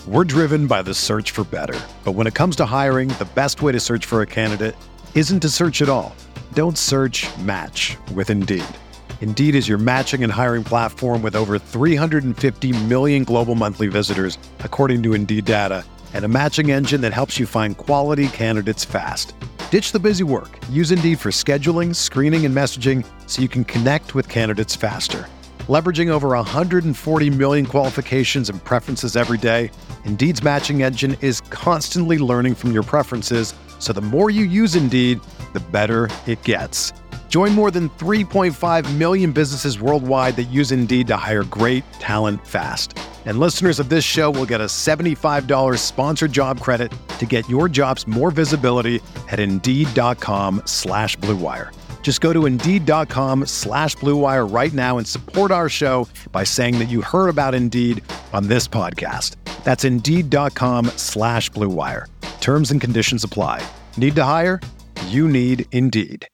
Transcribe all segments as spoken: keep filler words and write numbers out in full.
We're driven by the search for better. But when it comes to hiring, the best way to search for a candidate isn't to search at all. Don't search, match with Indeed. Indeed is your matching and hiring platform with over three hundred fifty million global monthly visitors, according to Indeed data, and a matching engine that helps you find quality candidates fast. Ditch the busy work. Use Indeed for scheduling, screening, and messaging so you can connect with candidates faster. Leveraging over one hundred forty million qualifications and preferences every day, Indeed's matching engine is constantly learning from your preferences, so the more you use Indeed, the better it gets. Join more than three point five million businesses worldwide that use Indeed to hire great talent fast. And listeners of this show will get a seventy-five dollars sponsored job credit to get your jobs more visibility at Indeed.com slash Blue Wire. Just go to Indeed.com slash Blue Wire right now and support our show by saying that you heard about Indeed on this podcast. That's Indeed.com slash Blue Wire. Terms and conditions apply. Need to hire? You need Indeed.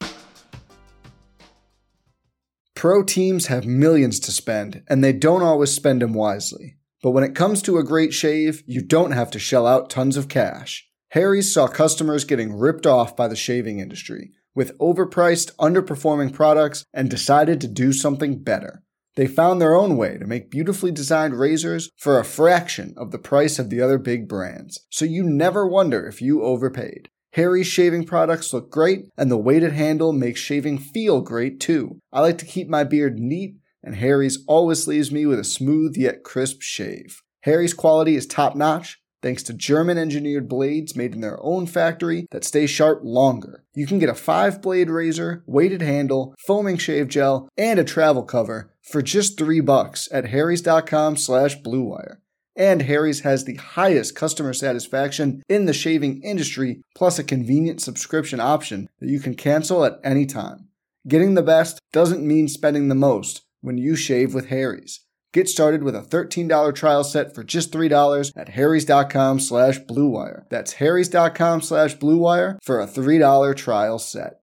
Pro teams have millions to spend, and they don't always spend them wisely. But when it comes to a great shave, you don't have to shell out tons of cash. Harry's saw customers getting ripped off by the shaving industry with overpriced, underperforming products and decided to do something better. They found their own way to make beautifully designed razors for a fraction of the price of the other big brands, so you never wonder if you overpaid. Harry's shaving products look great, and the weighted handle makes shaving feel great too. I like to keep my beard neat, and Harry's always leaves me with a smooth yet crisp shave. Harry's quality is top-notch, thanks to German-engineered blades made in their own factory that stay sharp longer. You can get a five-blade razor, weighted handle, foaming shave gel, and a travel cover for just three bucks at harrys.com slash bluewire. And Harry's has the highest customer satisfaction in the shaving industry, plus a convenient subscription option that you can cancel at any time. Getting the best doesn't mean spending the most when you shave with Harry's. Get started with a thirteen dollars trial set for just three dollars at harrys.com slash bluewire. That's harrys.com slash bluewire for a three dollars trial set.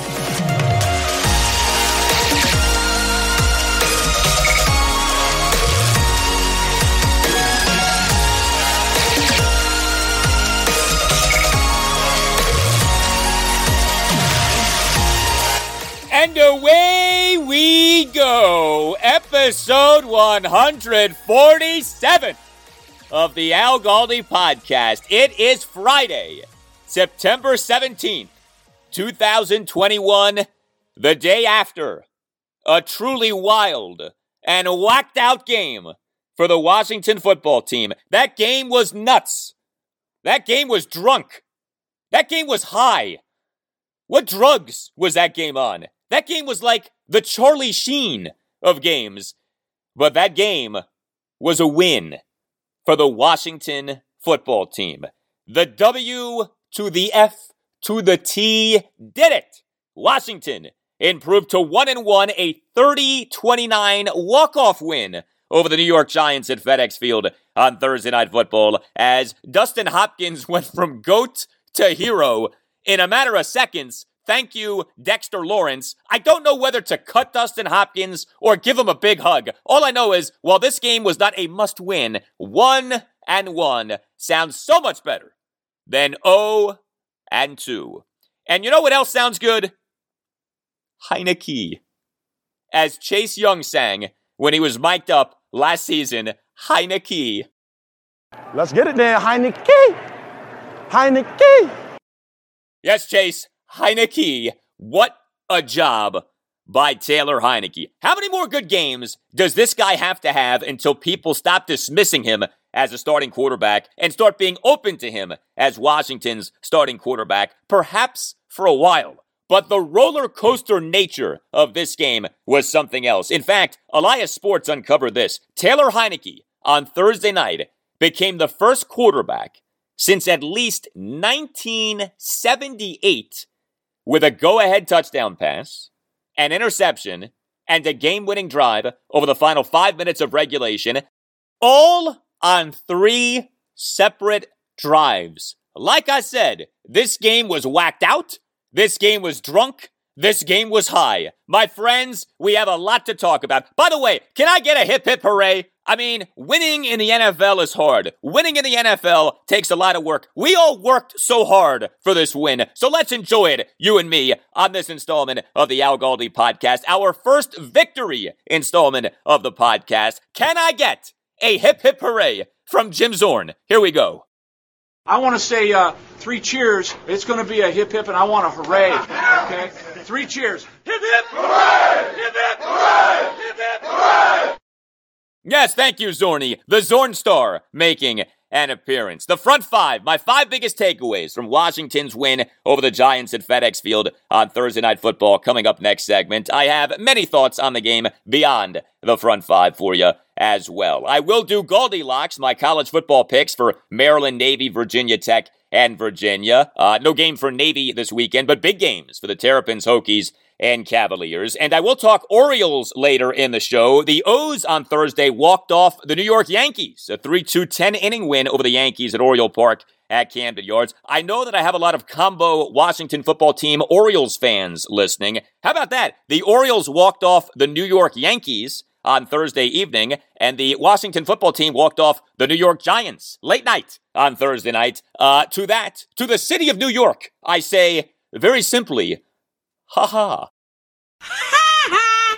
And away we go, episode one forty-seven of the Al Galdi podcast. It is Friday, September seventeenth, twenty twenty-one, the day after a truly wild and whacked out game for the Washington football team. That game was nuts. That game was drunk. That game was high. What drugs was that game on? That game was like the Charlie Sheen of games. But that game was a win for the Washington football team. The W to the F to the T did it. Washington improved to one and one, a thirty twenty-nine walk-off win over the New York Giants at FedEx Field on Thursday Night Football as Dustin Hopkins went from GOAT to hero in a matter of seconds. Thank you, Dexter Lawrence. I don't know whether to cut Dustin Hopkins or give him a big hug. All I know is, while this game was not a must-win, one and one sounds so much better than oh and two. And you know what else sounds good? Heineke. As Chase Young sang when he was mic'd up last season, Heineke. Let's get it then, Heineke. Heineke. Yes, Chase. Heineke, what a job by Taylor Heineke. How many more good games does this guy have to have until people stop dismissing him as a starting quarterback and start being open to him as Washington's starting quarterback, perhaps for a while? But the roller coaster nature of this game was something else. In fact, Elias Sports uncovered this. Taylor Heineke on Thursday night became the first quarterback since at least nineteen seventy-eight with a go-ahead touchdown pass, an interception, and a game-winning drive over the final five minutes of regulation, all on three separate drives. Like I said, this game was whacked out, this game was drunk, this game was high. My friends, we have a lot to talk about. By the way, can I get a hip hip hooray? I mean, winning in the N F L is hard. Winning in the N F L takes a lot of work. We all worked so hard for this win, so let's enjoy it, you and me, on this installment of the Al Galdi podcast, our first victory installment of the podcast. Can I get a hip hip hooray from Jim Zorn? Here we go. I want to say uh, three cheers. It's going to be a hip hip, and I want a hooray. Okay, three cheers. Hip hip hooray! Hip hip hooray! Hip hip hooray! Yes, thank you, Zorny. The Zorn Star making an appearance. The front five, my five biggest takeaways from Washington's win over the Giants at FedEx Field on Thursday Night Football coming up next segment. I have many thoughts on the game beyond the front five for you as well. I will do Goldilocks, my college football picks for Maryland, Navy, Virginia Tech, and Virginia. Uh, no game for Navy this weekend, but big games for the Terrapins, Hokies, and Cavaliers. And I will talk Orioles later in the show. The O's on Thursday walked off the New York Yankees. A three two ten-inning win over the Yankees at Oriole Park at Camden Yards. I know that I have a lot of combo Washington football team Orioles fans listening. How about that? The Orioles walked off the New York Yankees on Thursday evening, and the Washington football team walked off the New York Giants late night on Thursday night. Uh, to that, to the city of New York, I say very simply, ha-ha. Ha-ha!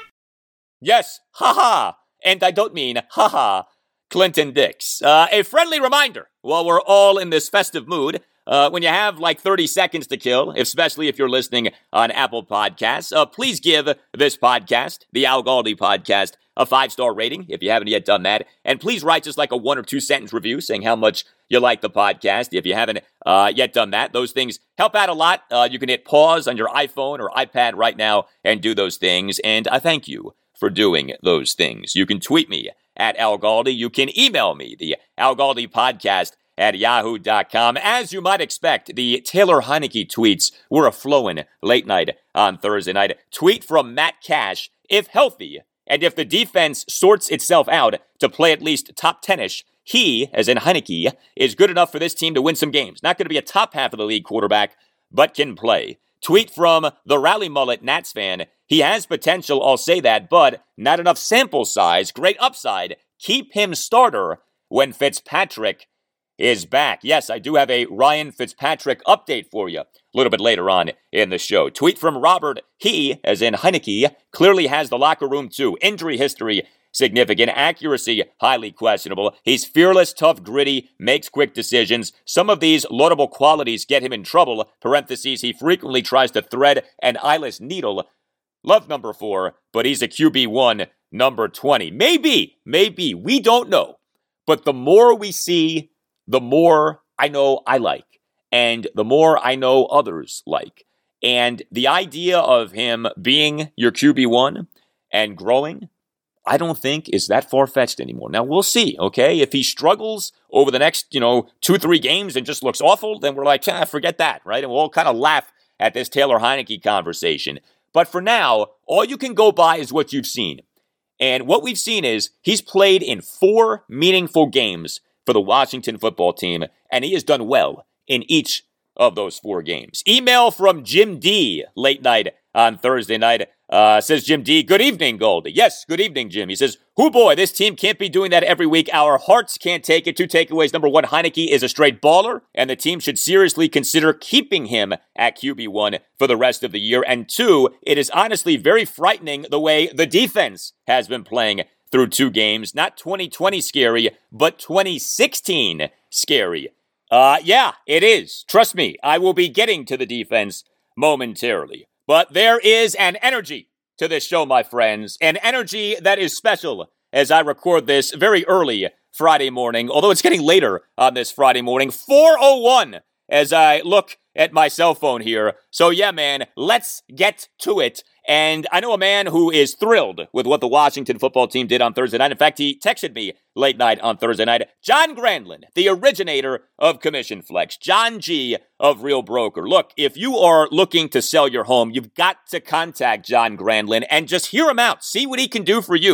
Yes, ha-ha. And I don't mean ha-ha Clinton Dix. Uh, a friendly reminder, while we're all in this festive mood, uh, when you have like thirty seconds to kill, especially if you're listening on Apple Podcasts, uh, please give this podcast, the Al Galdi podcast, a five-star rating if you haven't yet done that. And please write just like a one or two sentence review saying how much you like the podcast if you haven't uh, yet done that. Those things help out a lot. Uh, you can hit pause on your iPhone or iPad right now and do those things. And I thank you for doing those things. You can tweet me at Al Galdi. You can email me, the Al Galdi podcast at yahoo dot com. As you might expect, the Taylor Heineke tweets were a-flowing late night on Thursday night. Tweet from Matt Cash, if healthy, and if the defense sorts itself out to play at least top ten-ish, he, as in Heineke, is good enough for this team to win some games. Not going to be a top half of the league quarterback, but can play. Tweet from the Rally Mullet Nats fan, he has potential, I'll say that, but not enough sample size. Great upside. Keep him starter when Fitzpatrick is back. Yes, I do have a Ryan Fitzpatrick update for you a little bit later on in the show. Tweet from Robert, he, as in Heineke, clearly has the locker room too. Injury history significant, accuracy highly questionable. He's fearless, tough, gritty, makes quick decisions. Some of these laudable qualities get him in trouble. Parentheses, he frequently tries to thread an eyeless needle. Love number four, but he's a Q B one, number twenty. Maybe, maybe, we don't know. But the more we see, the more I know I like, and the more I know others like. And the idea of him being your Q B one and growing, I don't think is that far-fetched anymore. Now, we'll see, okay? If he struggles over the next, you know, two, three games and just looks awful, then we're like, ah, forget that, right? And we'll all kind of laugh at this Taylor Heineke conversation. But for now, all you can go by is what you've seen. And what we've seen is he's played in four meaningful games for the Washington football team, and he has done well in each of those four games. Email from Jim D. late night on Thursday night. Uh, says Jim D, good evening, Goldie. Yes, good evening, Jim. He says, hoo boy, this team can't be doing that every week. Our hearts can't take it. Two takeaways. Number one, Heineke is a straight baller, and the team should seriously consider keeping him at Q B one for the rest of the year. And two, it is honestly very frightening the way the defense has been playing through two games. Not twenty twenty scary, but twenty sixteen scary. Uh, yeah, it is. Trust me, I will be getting to the defense momentarily. But there is an energy to this show, my friends, an energy that is special as I record this very early Friday morning, although it's getting later on this Friday morning, four oh one as I look at my cell phone here. So yeah, man, let's get to it. And I know a man who is thrilled with what the Washington football team did on Thursday night. In fact, he texted me late night on Thursday night. John Grandlin, the originator of Commission Flex. John G. of Real Broker. Look, if you are looking to sell your home, you've got to contact John Grandlin and just hear him out. See what he can do for you.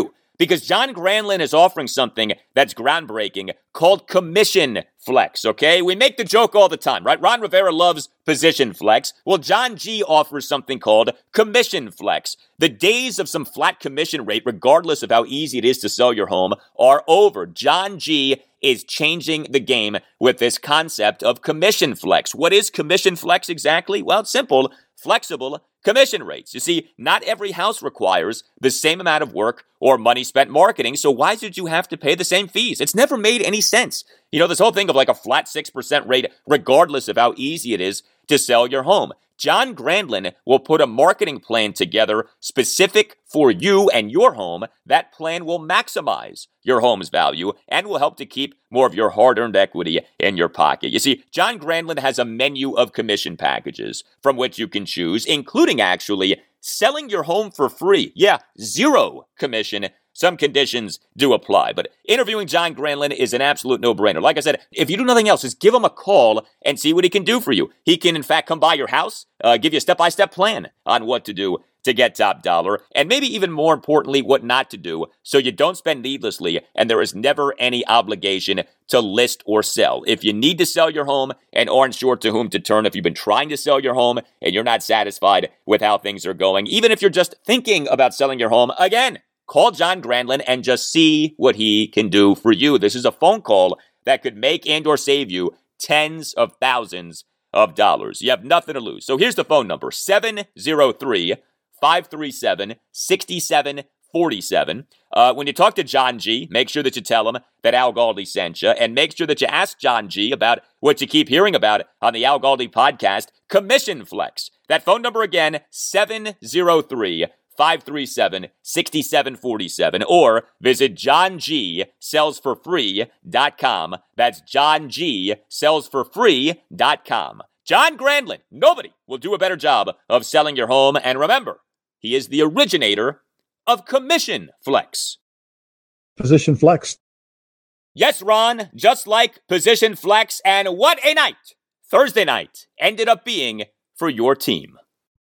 Because John Granlund is offering something that's groundbreaking called Commission Flex, okay? We make the joke all the time, right? Ron Rivera loves Position Flex. Well, John G offers something called Commission Flex. The days of some flat commission rate, regardless of how easy it is to sell your home, are over. John G is changing the game with this concept of Commission Flex. What is Commission Flex exactly? Well, it's simple. Flexible commission rates. You see, not every house requires the same amount of work or money spent marketing, so why should you have to pay the same fees? It's never made any sense. You know, this whole thing of like a flat six percent rate, regardless of how easy it is to sell your home. John Granlund will put a marketing plan together specific for you and your home. That plan will maximize your home's value and will help to keep more of your hard-earned equity in your pocket. You see, John Granlund has a menu of commission packages from which you can choose, including actually selling your home for free. Yeah, zero commission. Some conditions do apply, but interviewing John Granlund is an absolute no-brainer. Like I said, if you do nothing else, just give him a call and see what he can do for you. He can, in fact, come by your house, uh, give you a step-by-step plan on what to do to get top dollar, and maybe even more importantly, what not to do, so you don't spend needlessly and there is never any obligation to list or sell. If you need to sell your home and aren't sure to whom to turn, if you've been trying to sell your home and you're not satisfied with how things are going, even if you're just thinking about selling your home, again, call John Granlund and just see what he can do for you. This is a phone call that could make and or save you tens of thousands of dollars. You have nothing to lose. So here's the phone number, seven oh three, five three seven, six seven four seven. Uh, when you talk to John G., make sure that you tell him that Al Galdi sent you, and make sure that you ask John G. about what you keep hearing about on the Al Galdi podcast, Commission Flex. That phone number again, seven oh three, five three seven, six seven four seven, or visit john g sells for free dot com. That's john g sells for free dot com. John Granlund, nobody will do a better job of selling your home, and remember, he is the originator of Commission Flex. Position Flex. Yes, Ron, just like Position Flex, and what a night Thursday night ended up being for your team.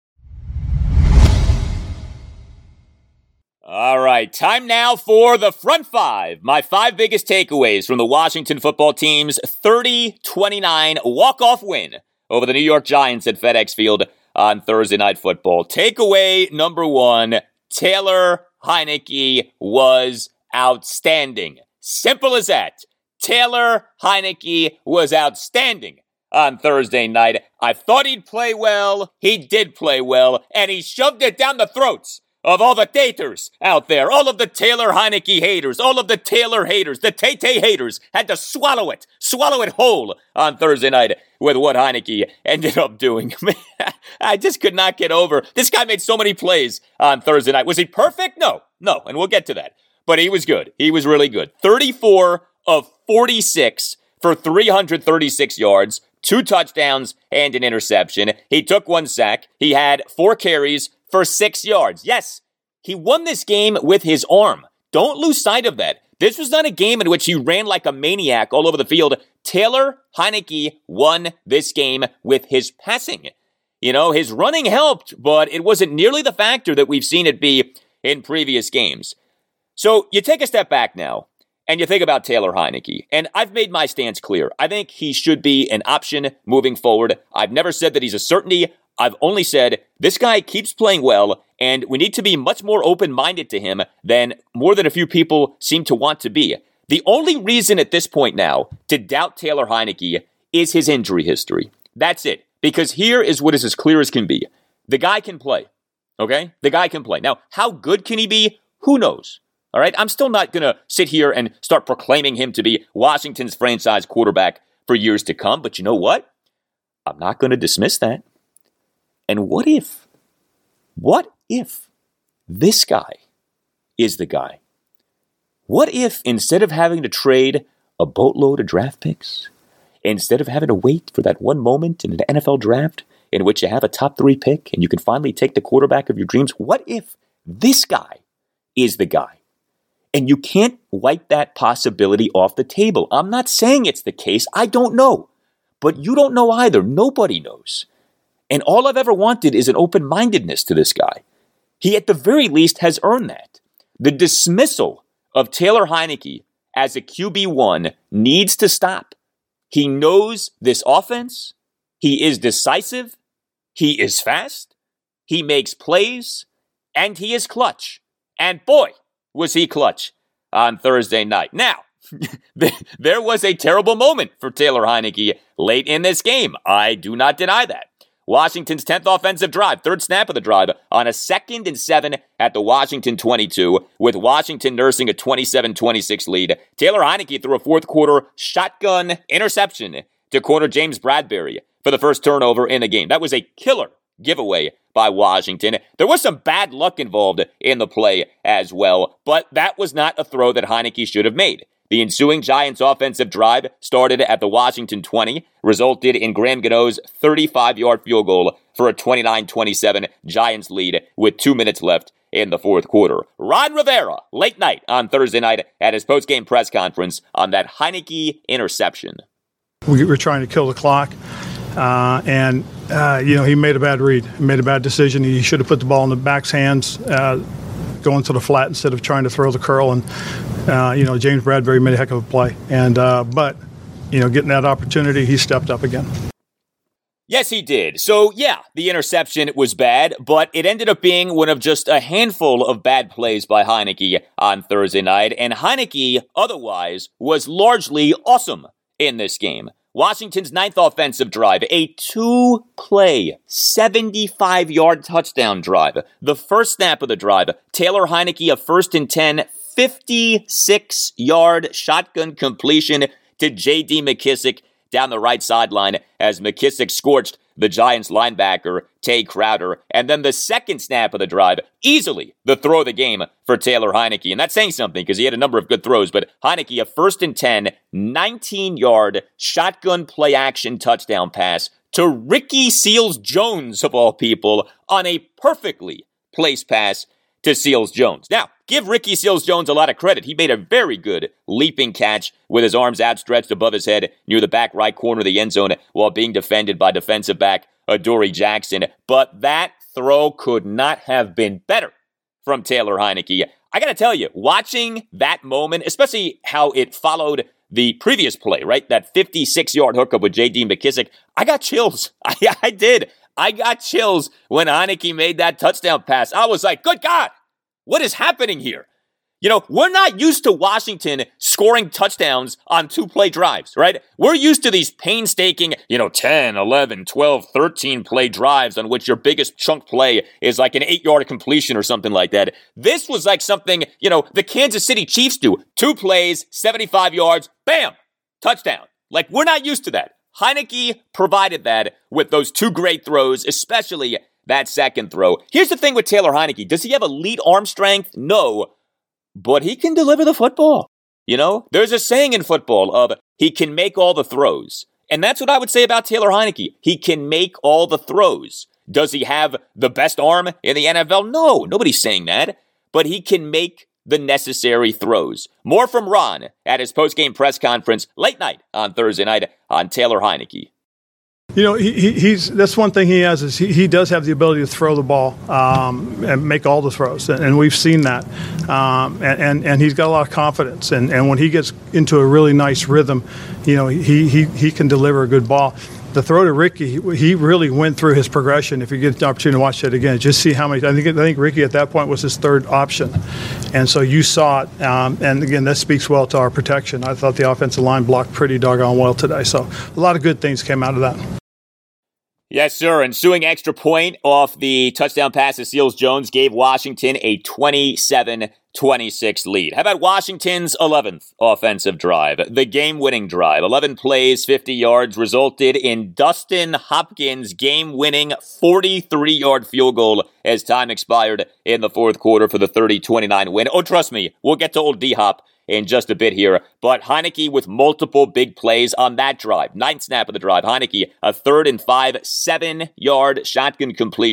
All right, time now for the front five. My five biggest takeaways from the Washington football team's thirty twenty-nine walk-off win over the New York Giants at FedEx Field on Thursday Night Football. Takeaway number one, Taylor Heinicke was outstanding. Simple as that. Taylor Heinicke was outstanding on Thursday night. I thought he'd play well. He did play well, and he shoved it down the throats of all the taters out there, all of the Taylor Heinicke haters, all of the Taylor haters, the Tay-Tay haters had to swallow it, swallow it whole on Thursday night with what Heinicke ended up doing. I just could not get over. This guy made so many plays on Thursday night. Was he perfect? No, no, and we'll get to that. But he was good. He was really good. thirty-four of forty-six for three hundred thirty-six yards, two touchdowns, and an interception. He took one sack. He had four carries for six yards. Yes, he won this game with his arm. Don't lose sight of that. This was not a game in which he ran like a maniac all over the field. Taylor Heinicke won this game with his passing. You know, his running helped, but it wasn't nearly the factor that we've seen it be in previous games. So you take a step back now, and you think about Taylor Heinicke, and I've made my stance clear. I think he should be an option moving forward. I've never said that he's a certainty. I've only said this guy keeps playing well, and we need to be much more open-minded to him than more than a few people seem to want to be. The only reason at this point now to doubt Taylor Heinicke is his injury history. That's it. Because here is what is as clear as can be. The guy can play. Okay? The guy can play. Now, how good can he be? Who knows? All right? I'm still not going to sit here and start proclaiming him to be Washington's franchise quarterback for years to come. But you know what? I'm not going to dismiss that. And what if, what if this guy is the guy? What if instead of having to trade a boatload of draft picks, instead of having to wait for that one moment in an N F L draft in which you have a top three pick and you can finally take the quarterback of your dreams, what if this guy is the guy? And you can't wipe that possibility off the table. I'm not saying it's the case. I don't know. But you don't know either. Nobody knows. And all I've ever wanted is an open-mindedness to this guy. He, at the very least, has earned that. The dismissal of Taylor Heinicke as a Q B one needs to stop. He knows this offense. He is decisive. He is fast. He makes plays. And he is clutch. And boy, was he clutch on Thursday night. Now, there was a terrible moment for Taylor Heinicke late in this game. I do not deny that. Washington's tenth offensive drive, third snap of the drive, on a second and seven at the Washington twenty-two, with Washington nursing a twenty-seven twenty-six lead. Taylor Heinicke threw a fourth quarter shotgun interception to corner James Bradbury for the first turnover in the game. That was a killer giveaway by Washington. There was some bad luck involved in the play as well, but that was not a throw that Heinicke should have made. The ensuing Giants offensive drive started at the Washington twenty, resulted in Graham Gano's thirty-five-yard field goal for a twenty-nine twenty-seven Giants lead with two minutes left in the fourth quarter. Ron Rivera, late night on Thursday night at his post-game press conference on that Heinicke interception. We were trying to kill the clock, uh, and, uh, you know, he made a bad read. He made a bad decision. He should have put the ball in the back's hands, uh, going to the flat instead of trying to throw the curl. And, uh, you know, James Bradbury made a heck of a play. And, uh, but, you know, getting that opportunity, he stepped up again. Yes, he did. So, yeah, the interception was bad, but it ended up being one of just a handful of bad plays by Heinicke on Thursday night. And Heinicke, otherwise, was largely awesome in this game. Washington's ninth offensive drive, a two-play, seventy-five-yard touchdown drive. The first snap of the drive, Taylor Heinicke, a first and ten, fifty-six-yard shotgun completion to J D McKissic down the right sideline as McKissic scorched the Giants linebacker, Tay Crowder. And then the second snap of the drive, easily the throw of the game for Taylor Heinicke. And that's saying something because he had a number of good throws, but Heinicke, a first and ten, nineteen-yard shotgun play action touchdown pass to Ricky Seals-Jones, of all people, on a perfectly placed pass to Seals-Jones. Now, give Ricky Seals-Jones a lot of credit. He made a very good leaping catch with his arms outstretched above his head near the back right corner of the end zone while being defended by defensive back Adoree Jackson. But that throw could not have been better from Taylor Heinicke. I got to tell you, watching that moment, especially how it followed the previous play, right? That fifty-six-yard hookup with J D McKissic, I got chills. I, I did. I got chills when Heinicke made that touchdown pass. I was like, good God, what is happening here? You know, we're not used to Washington scoring touchdowns on two-play drives, right? We're used to these painstaking, you know, ten, eleven, twelve, thirteen-play drives on which your biggest chunk play is like an eight-yard completion or something like that. This was like something, you know, the Kansas City Chiefs do. Two plays, seventy-five yards, bam, touchdown. Like, we're not used to that. Heinicke provided that with those two great throws, especially that second throw. Here's the thing with Taylor Heinicke. Does he have elite arm strength? No. But he can deliver the football. You know, there's a saying in football of he can make all the throws. And that's what I would say about Taylor Heinicke. He can make all the throws. Does he have the best arm in the N F L? No, nobody's saying that. But he can make the necessary throws. More from Ron at his post-game press conference late night on Thursday night on Taylor Heinicke. You know, he, he, he's that's one thing he has is he, he does have the ability to throw the ball um, and make all the throws, and, and we've seen that. Um, and, and and he's got a lot of confidence, and, and when he gets into a really nice rhythm, you know, he he he can deliver a good ball. The throw to Ricky, he really went through his progression. If you get the opportunity to watch that again, just see how many. I think I think Ricky at that point was his third option, and so you saw it. Um, and again, that speaks well to our protection. I thought the offensive line blocked pretty doggone well today. So a lot of good things came out of that. Yes, sir. Ensuing extra point off the touchdown pass to Seals-Jones gave Washington a twenty-seven twenty-six lead. How about Washington's eleventh offensive drive? The game-winning drive. eleven plays, fifty yards, resulted in Dustin Hopkins' game-winning forty-three-yard field goal as time expired in the fourth quarter for the thirty twenty-nine win. Oh, trust me, we'll get to old D-Hop in just a bit here, but Heinicke with multiple big plays on that drive. Ninth snap of the drive, Heinicke, a third and five, seven-yard shotgun completion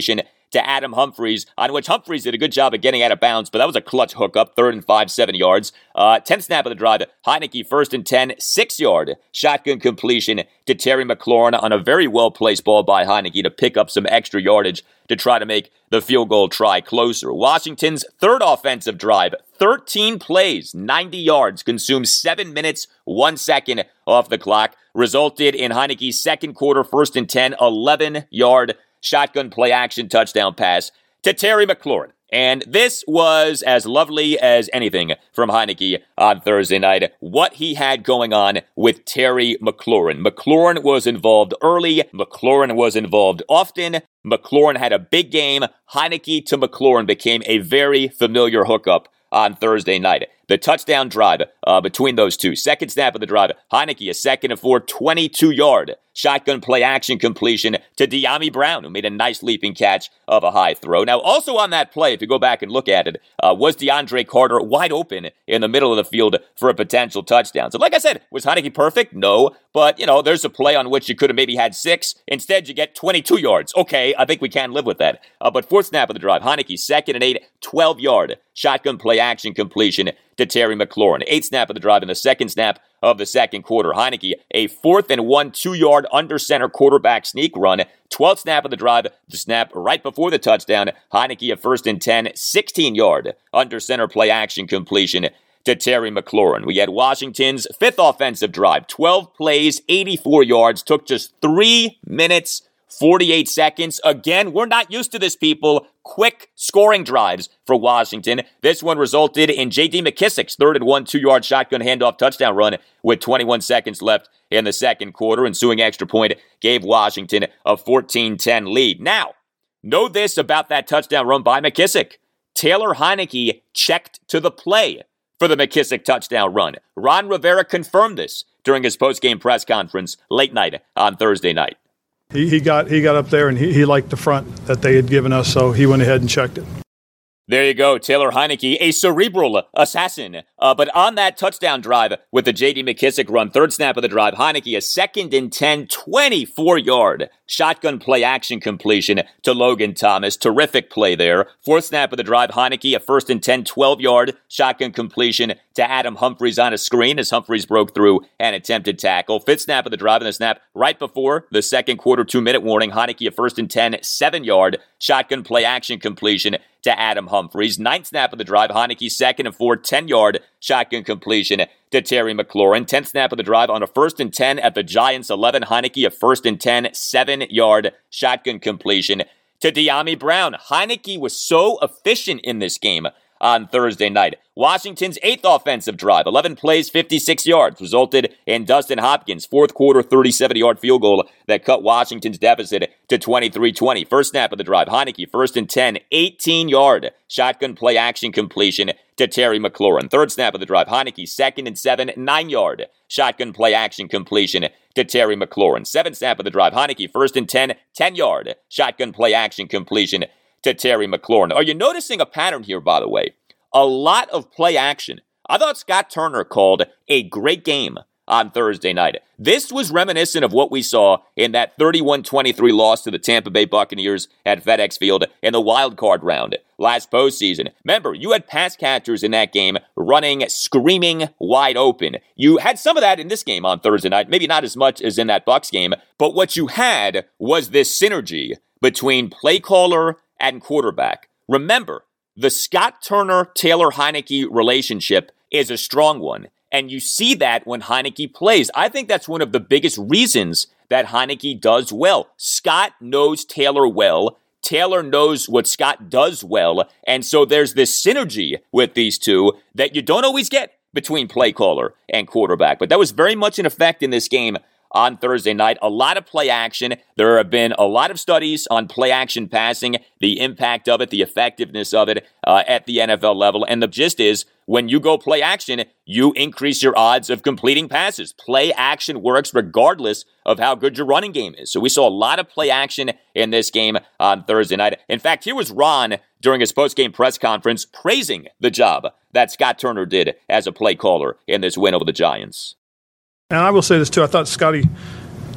to Adam Humphries, on which Humphries did a good job of getting out of bounds, but that was a clutch hookup, third and five, seven yards. Uh, tenth snap of the drive, Heinicke first and ten, six-yard shotgun completion to Terry McLaurin on a very well-placed ball by Heinicke to pick up some extra yardage to try to make the field goal try closer. Washington's third offensive drive, thirteen plays, ninety yards, consumed seven minutes, one second off the clock, resulted in Heinicke's second quarter, first and ten, eleven-yard shotgun play action touchdown pass to Terry McLaurin. And this was as lovely as anything from Heinicke on Thursday night. What he had going on with Terry McLaurin. McLaurin was involved early. McLaurin was involved often. McLaurin had a big game. Heinicke to McLaurin became a very familiar hookup on Thursday night. The touchdown drive uh, between those two. Second snap of the drive. Heinicke, a second and four, twenty-two-yard shotgun play action completion to Dyami Brown, who made a nice leaping catch of a high throw. Now, also on that play, if you go back and look at it, uh, was DeAndre Carter wide open in the middle of the field for a potential touchdown. So like I said, was Heinicke perfect? No. But, you know, there's a play on which you could have maybe had six. Instead, you get twenty-two yards. Okay, I think we can live with that. Uh, but fourth snap of the drive, Heinicke, second and eight, twelve-yard shotgun play action completion to Terry McLaurin. Eighth snap of the drive in the second snap of the second quarter. Heinicke, a fourth and one, two-yard under center quarterback sneak run. twelfth snap of the drive, the snap right before the touchdown. Heinicke, a first and ten, sixteen-yard under center play action completion to Terry McLaurin. We had Washington's fifth offensive drive, twelve plays, eighty-four yards, took just three minutes, forty-eight seconds. Again, we're not used to this, people. Quick scoring drives for Washington. This one resulted in J D. McKissic's third and one, two-yard shotgun handoff touchdown run with twenty-one seconds left in the second quarter. Ensuing extra point gave Washington a fourteen ten lead. Now, know this about that touchdown run by McKissic. Taylor Heinicke checked to the play for the McKissic touchdown run. Ron Rivera confirmed this during his post-game press conference late night on Thursday night. He, he got he got up there and he, he liked the front that they had given us, so he went ahead and checked it. There you go, Taylor Heinicke, a cerebral assassin. Uh, but on that touchdown drive with the J D. McKissic run, third snap of the drive, Heinicke, a second and ten, twenty-four-yard shotgun play action completion to Logan Thomas. Terrific play there. Fourth snap of the drive, Heinicke, a first and ten, twelve-yard shotgun completion to Adam Humphries on a screen as Humphries broke through an attempted tackle. Fifth snap of the drive, and the snap right before the second quarter two-minute warning, Heinicke, a first and ten, seven-yard shotgun play action completion to Adam Humphries. Ninth snap of the drive, Heinicke, second and four, ten-yard shotgun completion to Terry McLaurin. Tenth snap of the drive on a first and ten at the Giants' eleven, Heinicke, a first and ten, seven-yard shotgun completion to Dyami Brown. Heinicke was so efficient in this game on Thursday night. Washington's eighth offensive drive, eleven plays, fifty-six yards, resulted in Dustin Hopkins' fourth quarter thirty-seven-yard field goal that cut Washington's deficit to twenty-three twenty. First snap of the drive, Heinicke, first and ten, eighteen-yard shotgun play action completion to Terry McLaurin. Third snap of the drive, Heinicke, second and seven, nine-yard shotgun play action completion to Terry McLaurin. Seventh snap of the drive, Heinicke, first and ten, ten-yard shotgun play action completion to Terry McLaurin. Are you noticing a pattern here, by the way? A lot of play action. I thought Scott Turner called a great game on Thursday night. This was reminiscent of what we saw in that thirty-one twenty-three loss to the Tampa Bay Buccaneers at FedEx Field in the wild card round last postseason. Remember, you had pass catchers in that game running, screaming wide open. You had some of that in this game on Thursday night, maybe not as much as in that Bucs game, but what you had was this synergy between play caller and quarterback. Remember, the Scott Turner-Taylor Heinicke relationship is a strong one, and you see that when Heinicke plays. I think that's one of the biggest reasons that Heinicke does well. Scott knows Taylor well. Taylor knows what Scott does well, and so there's this synergy with these two that you don't always get between play caller and quarterback. But that was very much in effect in this game on Thursday night. A lot of play action. There have been a lot of studies on play action passing, the impact of it, the effectiveness of it uh, at the N F L level. And the gist is, when you go play action, you increase your odds of completing passes. Play action works regardless of how good your running game is. So we saw a lot of play action in this game on Thursday night. In fact, here was Ron during his post-game press conference praising the job that Scott Turner did as a play caller in this win over the Giants. And I will say this too, I thought Scotty,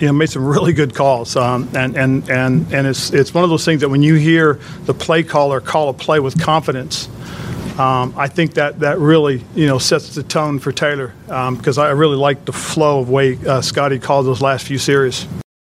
you know, made some really good calls. Um, and and and and it's it's one of those things that when you hear the play caller call a play with confidence, um, I think that that really you know sets the tone for Taylor, because um, I really like the flow of way uh, Scotty called those last few series.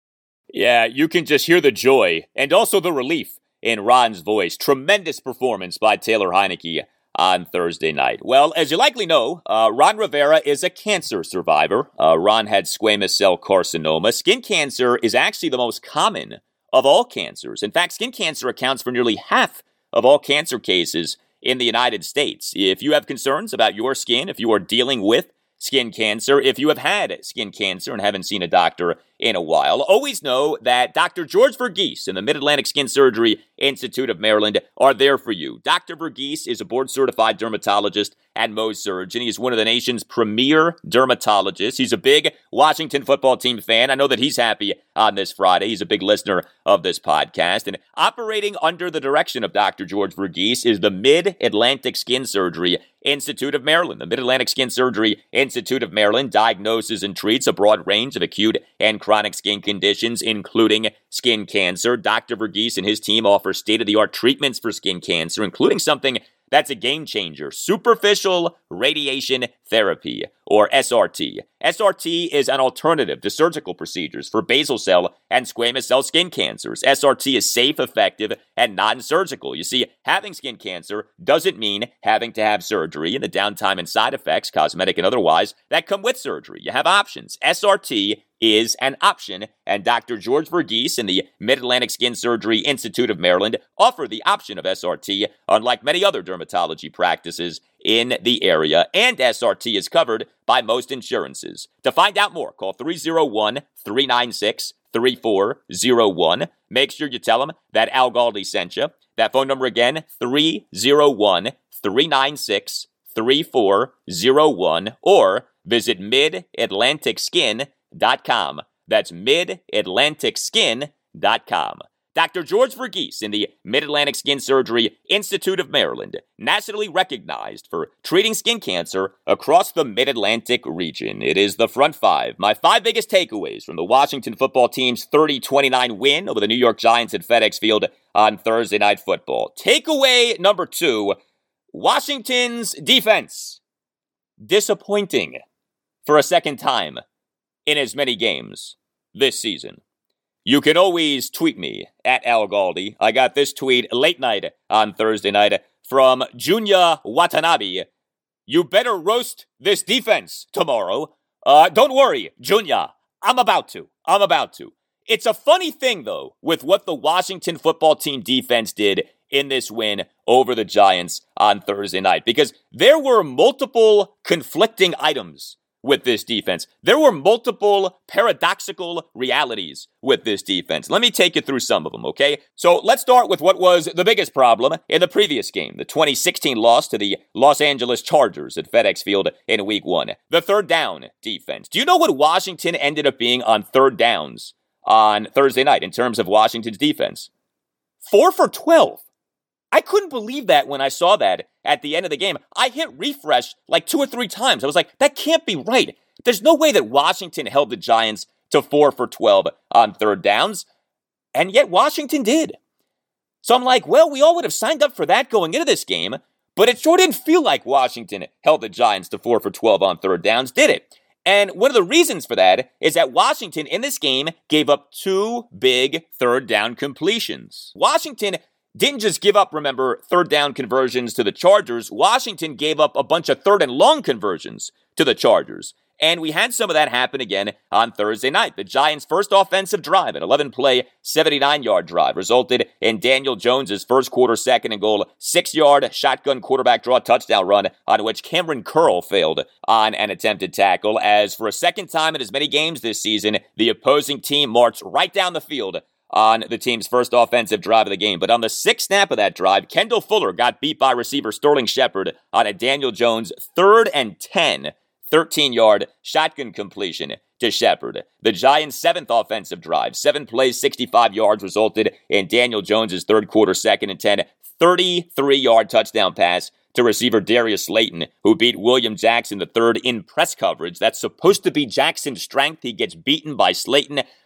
Yeah, you can just hear the joy and also the relief in Ron's voice. Tremendous performance by Taylor Heinicke on Thursday night. Well, as you likely know, uh, Ron Rivera is a cancer survivor. Uh, Ron had squamous cell carcinoma. Skin cancer is actually the most common of all cancers. In fact, skin cancer accounts for nearly half of all cancer cases in the United States. If you have concerns about your skin, if you are dealing with skin cancer, if you have had skin cancer and haven't seen a doctor in a while, always know that Doctor George Verghese and the Mid-Atlantic Skin Surgery Institute of Maryland are there for you. Doctor Verghese is a board-certified dermatologist at Mohs Surgeon. He's one of the nation's premier dermatologists. He's a big Washington football team fan. I know that he's happy on this Friday. He's a big listener of this podcast. And operating under the direction of Doctor George Verghese is the Mid-Atlantic Skin Surgery Institute of Maryland. The Mid-Atlantic Skin Surgery Institute of Maryland diagnoses and treats a broad range of acute and chronic skin conditions, including skin cancer. Doctor Verghese and his team offer state-of-the-art treatments for skin cancer, including something that's a game changer: superficial radiation therapy, or S R T. S R T is an alternative to surgical procedures for basal cell and squamous cell skin cancers. S R T is safe, effective, and non-surgical. You see, having skin cancer doesn't mean having to have surgery and the downtime and side effects, cosmetic and otherwise, that come with surgery. You have options. S R T is an option, and Doctor George Verghese and the Mid-Atlantic Skin Surgery Institute of Maryland offer the option of S R T, unlike many other dermatology practices in the area, and S R T is covered by most insurances. To find out more, call three oh one, three nine six, three four oh one. Make sure you tell them that Al Galdi sent you. That phone number again, three oh one, three nine six, three four oh one, or visit mid atlantic skin dot com. That's mid atlantic skin dot com. Doctor George Verghese in the Mid-Atlantic Skin Surgery Institute of Maryland, nationally recognized for treating skin cancer across the Mid-Atlantic region. It is the Front Five. My five biggest takeaways from the Washington football team's thirty twenty-nine win over the New York Giants at FedEx Field on Thursday Night Football. Takeaway number two, Washington's defense. Disappointing for a second time in as many games this season. You can always tweet me at Al Galdi. I got this tweet late night on Thursday night from Junya Watanabe. You better roast this defense tomorrow. Uh, don't worry, Junya. I'm about to. I'm about to. It's a funny thing, though, with what the Washington football team defense did in this win over the Giants on Thursday night, because there were multiple conflicting items with this defense. There were multiple paradoxical realities with this defense. Let me take you through some of them, okay? So let's start with what was the biggest problem in the previous game, the twenty sixteen loss to the Los Angeles Chargers at FedEx Field in week one. The third down defense. Do you know what Washington ended up being on third downs on Thursday night in terms of Washington's defense? Four for twelve. I couldn't believe that when I saw that at the end of the game. I hit refresh like two or three times. I was like, that can't be right. There's no way that Washington held the Giants to four for twelve on third downs. And yet Washington did. So I'm like, well, we all would have signed up for that going into this game, but it sure didn't feel like Washington held the Giants to four for twelve on third downs, did it? And one of the reasons for that is that Washington in this game gave up two big third down completions. Washington didn't just give up, remember, third down conversions to the Chargers. Washington gave up a bunch of third and long conversions to the Chargers. And we had some of that happen again on Thursday night. The Giants' first offensive drive, an eleven-play, seventy-nine-yard drive, resulted in Daniel Jones' first quarter second and goal, six-yard shotgun quarterback draw touchdown run on which Cameron Curl failed on an attempted tackle. As for a second time in as many games this season, the opposing team marched right down the field on the team's first offensive drive of the game. But on the sixth snap of that drive, Kendall Fuller got beat by receiver Sterling Shepard on a Daniel Jones third and ten, thirteen-yard shotgun completion to Shepard. The Giants' seventh offensive drive, seven plays, sixty-five yards, resulted in Daniel Jones' third quarter second and ten, thirty-three-yard touchdown pass to receiver Darius Slayton, who beat William Jackson the third in press coverage. That's supposed to be Jackson's strength. He gets beaten by Slayton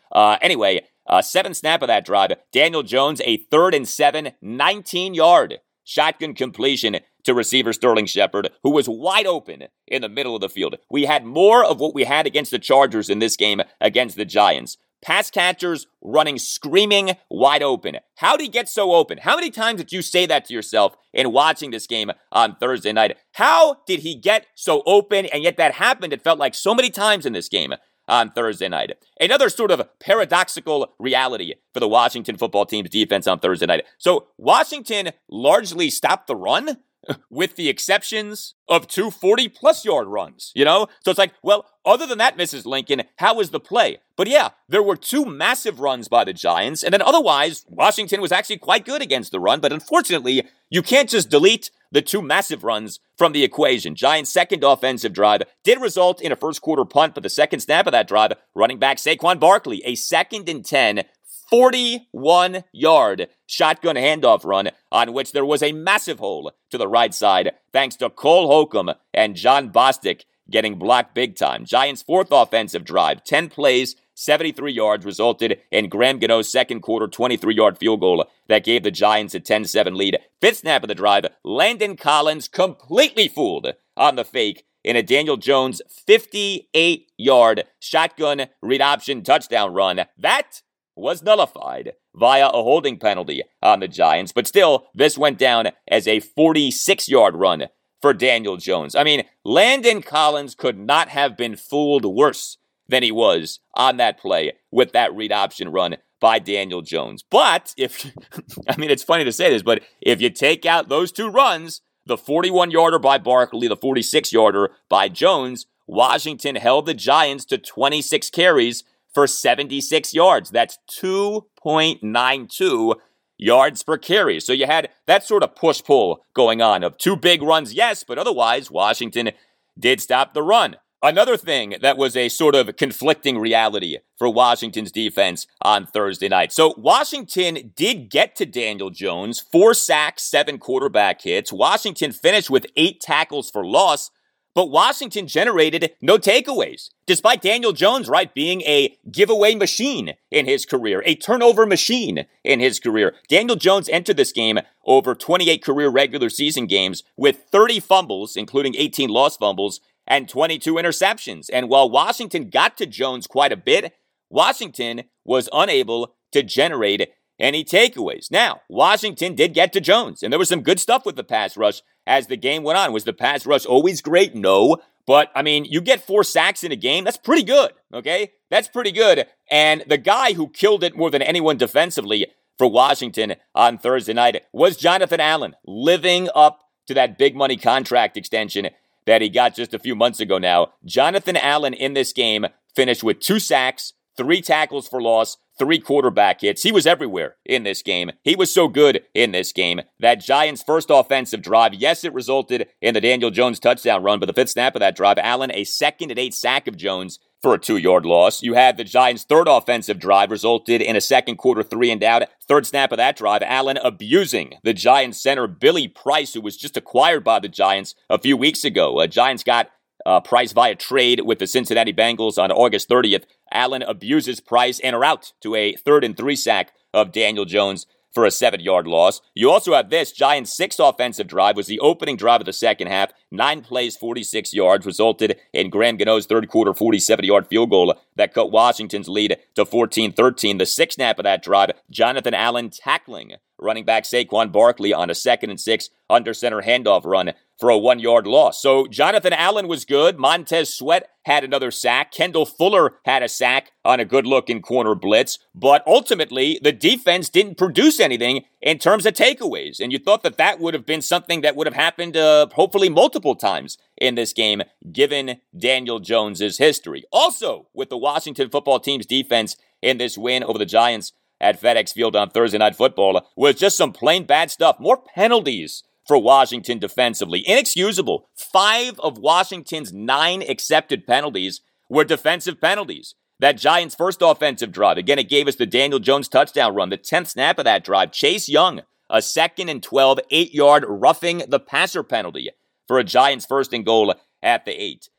Uh, anyway, uh, seventh snap of that drive, Daniel Jones, a third and seven, nineteen-yard shotgun completion to receiver Sterling Shepard, who was wide open in the middle of the field. We had more of what we had against the Chargers in this game against the Giants. Pass catchers running screaming wide open. How did he get so open? How many times did you say that to yourself in watching this game on Thursday night? How did he get so open? And yet that happened, it felt like so many times in this game on Thursday night. Another sort of paradoxical reality for the Washington football team's defense on Thursday night. So Washington largely stopped the run, with the exceptions of two forty-plus yard runs, you know? So it's like, well, other than that, Missus Lincoln, how was the play? But yeah, there were two massive runs by the Giants, and then otherwise, Washington was actually quite good against the run, but unfortunately, you can't just delete the two massive runs from the equation. Giants' second offensive drive did result in a first quarter punt, but the second snap of that drive, running back Saquon Barkley, a second and ten, forty-one-yard shotgun handoff run on which there was a massive hole to the right side thanks to Cole Holcomb and John Bostic getting blocked big time. Giants' fourth offensive drive, ten plays, seventy-three yards, resulted in Graham Gano's second quarter twenty-three-yard field goal that gave the Giants a ten seven lead. Fifth snap of the drive, Landon Collins completely fooled on the fake in a Daniel Jones fifty-eight-yard shotgun read option touchdown run. That was nullified via a holding penalty on the Giants. But still, this went down as a forty-six-yard run for Daniel Jones. I mean, Landon Collins could not have been fooled worse than he was on that play with that read option run by Daniel Jones. But if, I mean, it's funny to say this, but if you take out those two runs, the forty-one-yarder by Barkley, the forty-six-yarder by Jones, Washington held the Giants to twenty-six carries for seventy-six yards. That's two point nine two yards per carry. So you had that sort of push-pull going on of two big runs, yes, but otherwise Washington did stop the run. Another thing that was a sort of conflicting reality for Washington's defense on Thursday night. So Washington did get to Daniel Jones, four sacks, seven quarterback hits. Washington finished with eight tackles for loss, but Washington generated no takeaways, despite Daniel Jones, right, being a giveaway machine in his career, a turnover machine in his career. Daniel Jones entered this game over twenty-eight career regular season games with thirty fumbles, including eighteen lost fumbles, and twenty-two interceptions. And while Washington got to Jones quite a bit, Washington was unable to generate any takeaways. Now, Washington did get to Jones, and there was some good stuff with the pass rush as the game went on. Was the pass rush always great? No. But, I mean, you get four sacks in a game, that's pretty good, okay? That's pretty good. And the guy who killed it more than anyone defensively for Washington on Thursday night was Jonathan Allen, living up to that big money contract extension that he got just a few months ago now. Jonathan Allen in this game finished with two sacks, three tackles for loss, three quarterback hits. He was everywhere in this game. He was so good in this game. That Giants' first offensive drive, yes, it resulted in the Daniel Jones touchdown run, but the fifth snap of that drive, Allen, a second and eight sack of Jones for a two-yard loss. You had the Giants' third offensive drive resulted in a second quarter three and out. Third snap of that drive, Allen abusing the Giants center, Billy Price, who was just acquired by the Giants a few weeks ago. Uh, Giants got Uh, Price via trade with the Cincinnati Bengals on August thirtieth. Allen abuses Price and are out to a third and three sack of Daniel Jones for a seven-yard loss. You also have this. Giants' sixth offensive drive was the opening drive of the second half. Nine plays, forty-six yards, resulted in Graham Gano's third quarter forty-seven-yard field goal that cut Washington's lead to fourteen thirteen. The sixth snap of that drive, Jonathan Allen tackling running back Saquon Barkley on a second and six under center handoff run for a one-yard loss. So Jonathan Allen was good. Montez Sweat had another sack. Kendall Fuller had a sack on a good-looking corner blitz. But ultimately, the defense didn't produce anything in terms of takeaways. And you thought that that would have been something that would have happened uh, hopefully multiple times in this game, given Daniel Jones's history. Also, with the Washington football team's defense in this win over the Giants at FedEx Field on Thursday Night Football was just some plain bad stuff. More penalties for Washington defensively. Inexcusable. Five of Washington's nine accepted penalties were defensive penalties. That Giants' first offensive drive, again, it gave us the Daniel Jones touchdown run. The tenth snap of that drive, Chase Young, a second and twelve, eight-yard roughing the passer penalty for a Giants first and goal at the eight.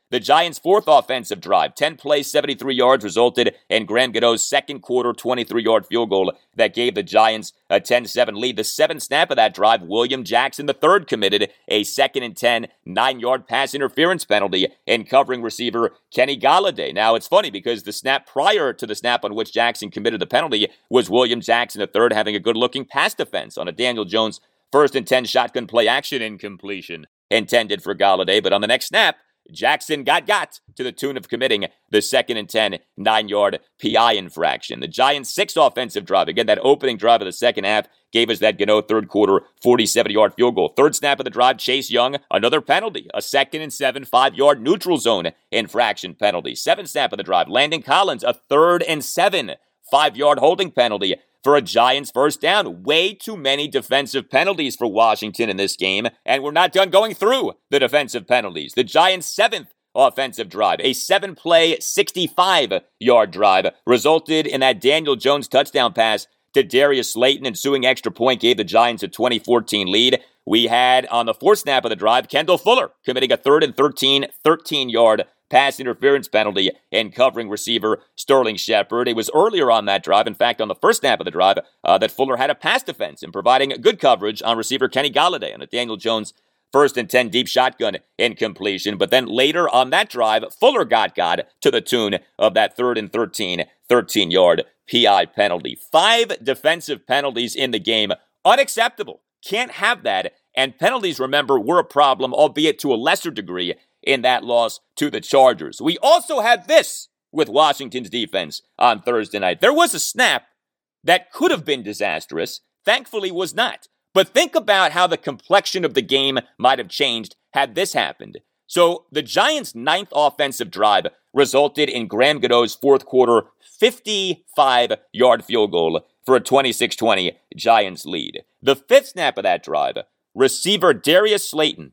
The Giants' fourth offensive drive, ten plays, seventy-three yards, resulted in Graham Gano's second quarter twenty-three-yard field goal that gave the Giants a ten seven lead. The seventh snap of that drive, William Jackson the third committed a second and ten, nine-yard pass interference penalty in covering receiver Kenny Golladay. Now, it's funny because the snap prior to the snap on which Jackson committed the penalty was William Jackson the third having a good-looking pass defense on a Daniel Jones first and ten shotgun play action incompletion intended for Golladay. But on the next snap, Jackson got got to the tune of committing the second and ten, nine-yard P I infraction. The Giants' sixth offensive drive, again, that opening drive of the second half, gave us that Gano third quarter forty-seven-yard field goal. Third snap of the drive, Chase Young, another penalty, a second and seven, five-yard neutral zone infraction penalty. Seventh snap of the drive, Landon Collins, a third and seven, five-yard holding penalty for a Giants first down. Way too many defensive penalties for Washington in this game, and we're not done going through the defensive penalties. The Giants' seventh offensive drive, a seven-play, sixty-five-yard drive, resulted in that Daniel Jones touchdown pass to Darius Slayton. Ensuing extra point gave the Giants a twenty fourteen lead. We had, on the fourth snap of the drive, Kendall Fuller committing a third and thirteen, thirteen-yard pass interference penalty in covering receiver Sterling Shepard. It was earlier on that drive, in fact, on the first snap of the drive, uh, that Fuller had a pass defense in providing good coverage on receiver Kenny Golladay on a Daniel Jones first and ten deep shotgun incompletion. But then later on that drive, Fuller got God to the tune of that third and thirteen, thirteen-yard P I penalty. Five defensive penalties in the game. Unacceptable. Can't have that. And penalties, remember, were a problem, albeit to a lesser degree, in that loss to the Chargers. We also had this with Washington's defense on Thursday night. There was a snap that could have been disastrous, thankfully was not. But think about how the complexion of the game might have changed had this happened. So the Giants' ninth offensive drive resulted in Graham Gano's fourth quarter fifty-five-yard field goal for a twenty-six twenty Giants lead. The fifth snap of that drive, receiver Darius Slayton,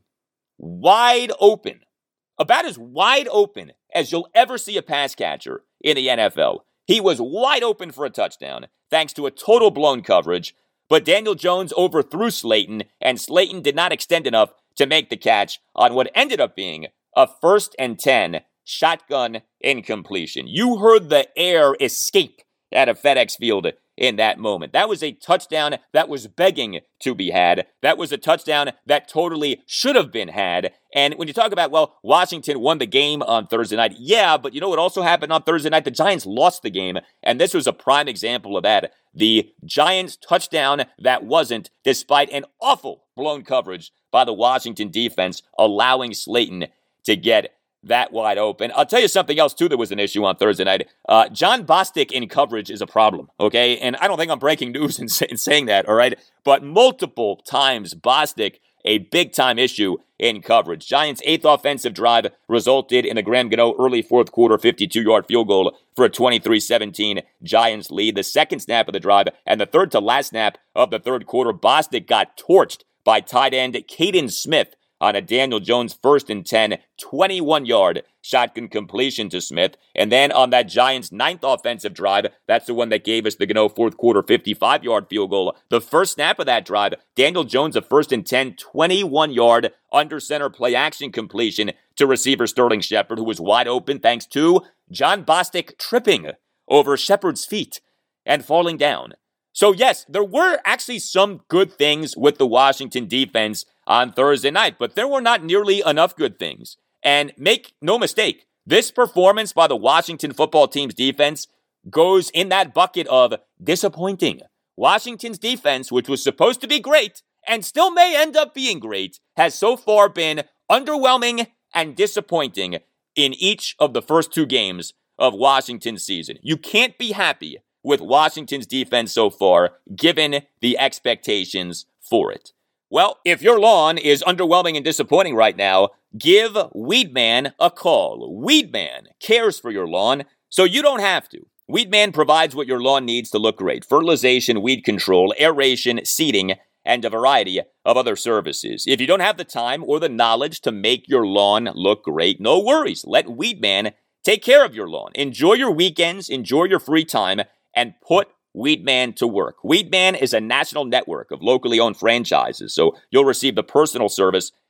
wide open, about as wide open as you'll ever see a pass catcher in the N F L. He was wide open for a touchdown, thanks to a total blown coverage, but Daniel Jones overthrew Slayton, and Slayton did not extend enough to make the catch on what ended up being a first and ten shotgun incompletion. You heard the air escape out of FedEx Field in that moment. That was a touchdown that was begging to be had. That was a touchdown that totally should have been had. And when you talk about, well, Washington won the game on Thursday night, yeah, but you know what also happened on Thursday night? The Giants lost the game, and this was a prime example of that. The Giants touchdown that wasn't, despite an awful blown coverage by the Washington defense, allowing Slayton to get that wide open. I'll tell you something else, too, that was an issue on Thursday night. Uh, John Bostic in coverage is a problem, okay? And I don't think I'm breaking news in, say, in saying that, all right? But multiple times, Bostic, a big-time issue in coverage. Giants' eighth offensive drive resulted in the Graham Gano early fourth quarter fifty-two-yard field goal for a twenty-three seventeen Giants lead. The second snap of the drive and the third to last snap of the third quarter, Bostic got torched by tight end Caden Smith on a Daniel Jones first and ten, twenty-one-yard shotgun completion to Smith. And then on that Giants' ninth offensive drive, that's the one that gave us the Gano fourth quarter fifty-five-yard field goal. The first snap of that drive, Daniel Jones a first and ten, twenty-one-yard under center play action completion to receiver Sterling Shepard, who was wide open thanks to John Bostic tripping over Shepard's feet and falling down. So yes, there were actually some good things with the Washington defense on Thursday night, but there were not nearly enough good things. And make no mistake, this performance by the Washington football team's defense goes in that bucket of disappointing. Washington's defense, which was supposed to be great, and still may end up being great, has so far been underwhelming and disappointing in each of the first two games of Washington's season. You can't be happy with Washington's defense so far, given the expectations for it. Well, if your lawn is underwhelming and disappointing right now, give Weedman a call. Weedman cares for your lawn, so you don't have to. Weedman provides what your lawn needs to look great: fertilization, weed control, aeration, seeding, and a variety of other services. If you don't have the time or the knowledge to make your lawn look great, no worries. Let Weedman take care of your lawn. Enjoy your weekends, enjoy your free time, and put Weedman to work. Weedman is a national network of locally owned franchises, so you'll receive the personal service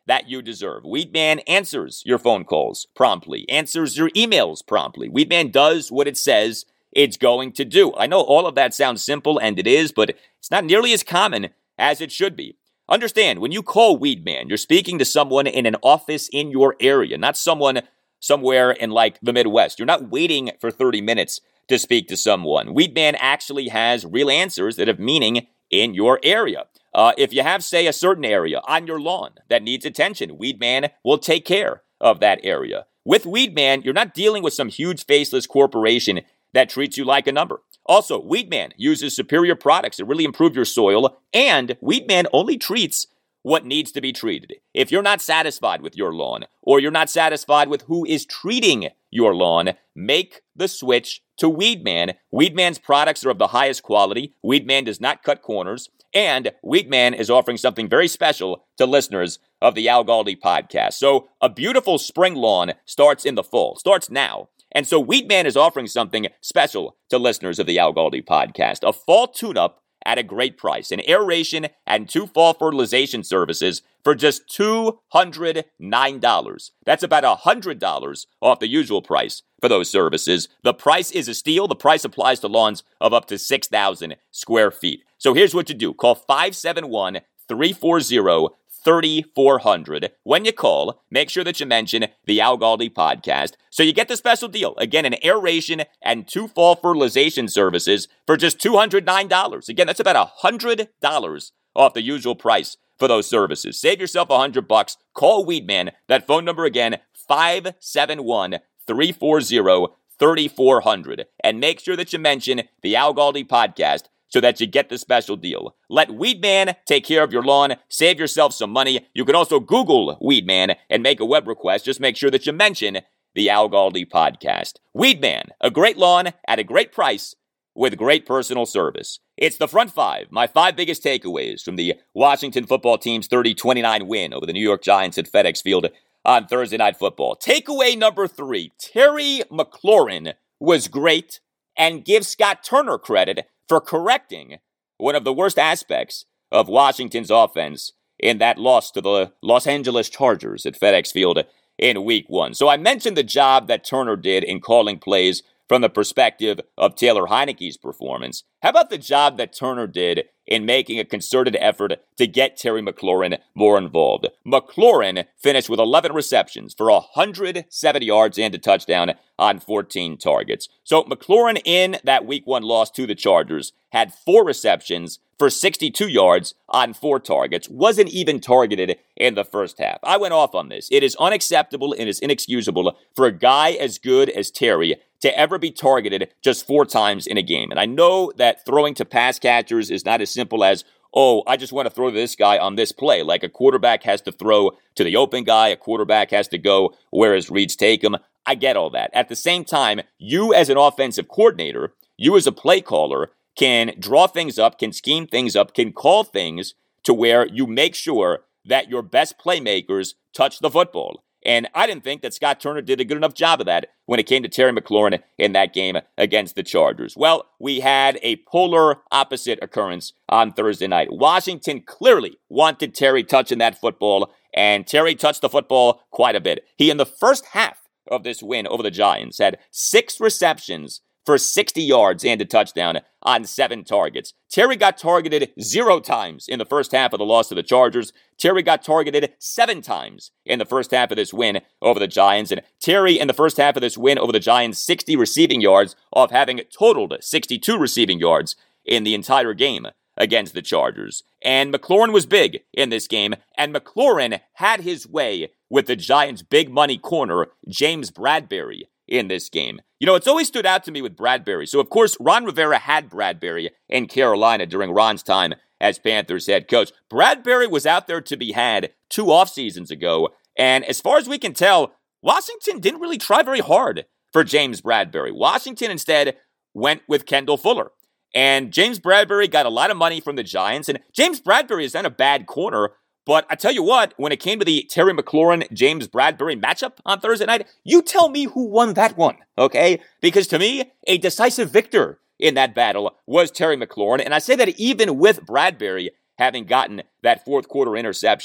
that you deserve. Weedman answers your phone calls promptly, answers your emails promptly. Weedman does what it says it's going to do. I know all of that sounds simple, and it is, but it's not nearly as common as it should be. Understand, when you call Weedman, you're speaking to someone in an office in your area, not someone somewhere in like the Midwest. You're not waiting for thirty minutes to speak to someone. Weedman actually has real answers that have meaning in your area. Uh, if you have, say, a certain area on your lawn that needs attention, Weedman will take care of that area. With Weedman, you're not dealing with some huge faceless corporation that treats you like a number. Also, Weedman uses superior products that really improve your soil, and Weedman only treats what needs to be treated. If you're not satisfied with your lawn, or you're not satisfied with who is treating your lawn, make the switch to Weedman. Weedman's products are of the highest quality. Weedman does not cut corners. And Weedman is offering something very special to listeners of the Al Galdi podcast. So a beautiful spring lawn starts in the fall, starts now. And so Weedman is offering something special to listeners of the Al Galdi podcast. A fall tune-up at a great price. An aeration and two fall fertilization services for just two hundred nine dollars. That's about one hundred dollars off the usual price for those services. The price is a steal. The price applies to lawns of up to six thousand square feet. So here's what you do. Call five seven one, three four zero, three four zero zero. When you call, make sure that you mention the Al Galdi podcast so you get the special deal. Again, an aeration and two fall fertilization services for just two hundred nine dollars. Again, that's about one hundred dollars off the usual price for those services. Save yourself one hundred bucks. Call Weedman. That phone number again, five seven one, three four zero, three four zero zero. And make sure that you mention the Al Galdi podcast so that you get the special deal. Let Weedman take care of your lawn. Save yourself some money. You can also Google Weedman and make a web request. Just make sure that you mention the Al Galdi podcast. Weedman, a great lawn at a great price with great personal service. It's the front five, my five biggest takeaways from the Washington football team's thirty twenty-nine win over the New York Giants at FedEx Field on Thursday Night Football. Takeaway number three, Terry McLaurin was great, and give Scott Turner credit for correcting one of the worst aspects of Washington's offense in that loss to the Los Angeles Chargers at FedEx Field in week one. So I mentioned the job that Turner did in calling plays from the perspective of Taylor Heinicke's performance. How about the job that Turner did in making a concerted effort to get Terry McLaurin more involved? McLaurin finished with eleven receptions for one hundred seventy yards and a touchdown on fourteen targets. So McLaurin in that week one loss to the Chargers had four receptions for sixty-two yards on four targets, wasn't even targeted in the first half. I went off on this. It is unacceptable and is inexcusable for a guy as good as Terry to ever be targeted just four times in a game. And I know that throwing to pass catchers is not as simple as, oh, I just want to throw to this guy on this play. Like a quarterback has to throw to the open guy, a quarterback has to go where his reads take him. I get all that. At the same time, you as an offensive coordinator, you as a play caller, can draw things up, can scheme things up, can call things to where you make sure that your best playmakers touch the football. And I didn't think that Scott Turner did a good enough job of that when it came to Terry McLaurin in that game against the Chargers. Well, we had a polar opposite occurrence on Thursday night. Washington clearly wanted Terry touching that football, and Terry touched the football quite a bit. He, in the first half of this win over the Giants, had six receptions for sixty yards and a touchdown on seven targets. Terry got targeted zero times in the first half of the loss to the Chargers. Terry got targeted seven times in the first half of this win over the Giants. And Terry, in the first half of this win over the Giants, sixty receiving yards off having totaled sixty-two receiving yards in the entire game against the Chargers. And McLaurin was big in this game, and McLaurin had his way with the Giants' big money corner, James Bradberry, in this game. You know, it's always stood out to me with Bradberry. So, of course, Ron Rivera had Bradberry in Carolina during Ron's time as Panthers head coach. Bradberry was out there to be had two off seasons ago, and as far as we can tell, Washington didn't really try very hard for James Bradberry. Washington instead went with Kendall Fuller. And James Bradberry got a lot of money from the Giants, and James Bradberry is not a bad corner. But I tell you what, when it came to the Terry McLaurin-James Bradberry matchup on Thursday night, you tell me who won that one, okay? Because to me, a decisive victor in that battle was Terry McLaurin. And I say that even with Bradberry having gotten that fourth quarter interception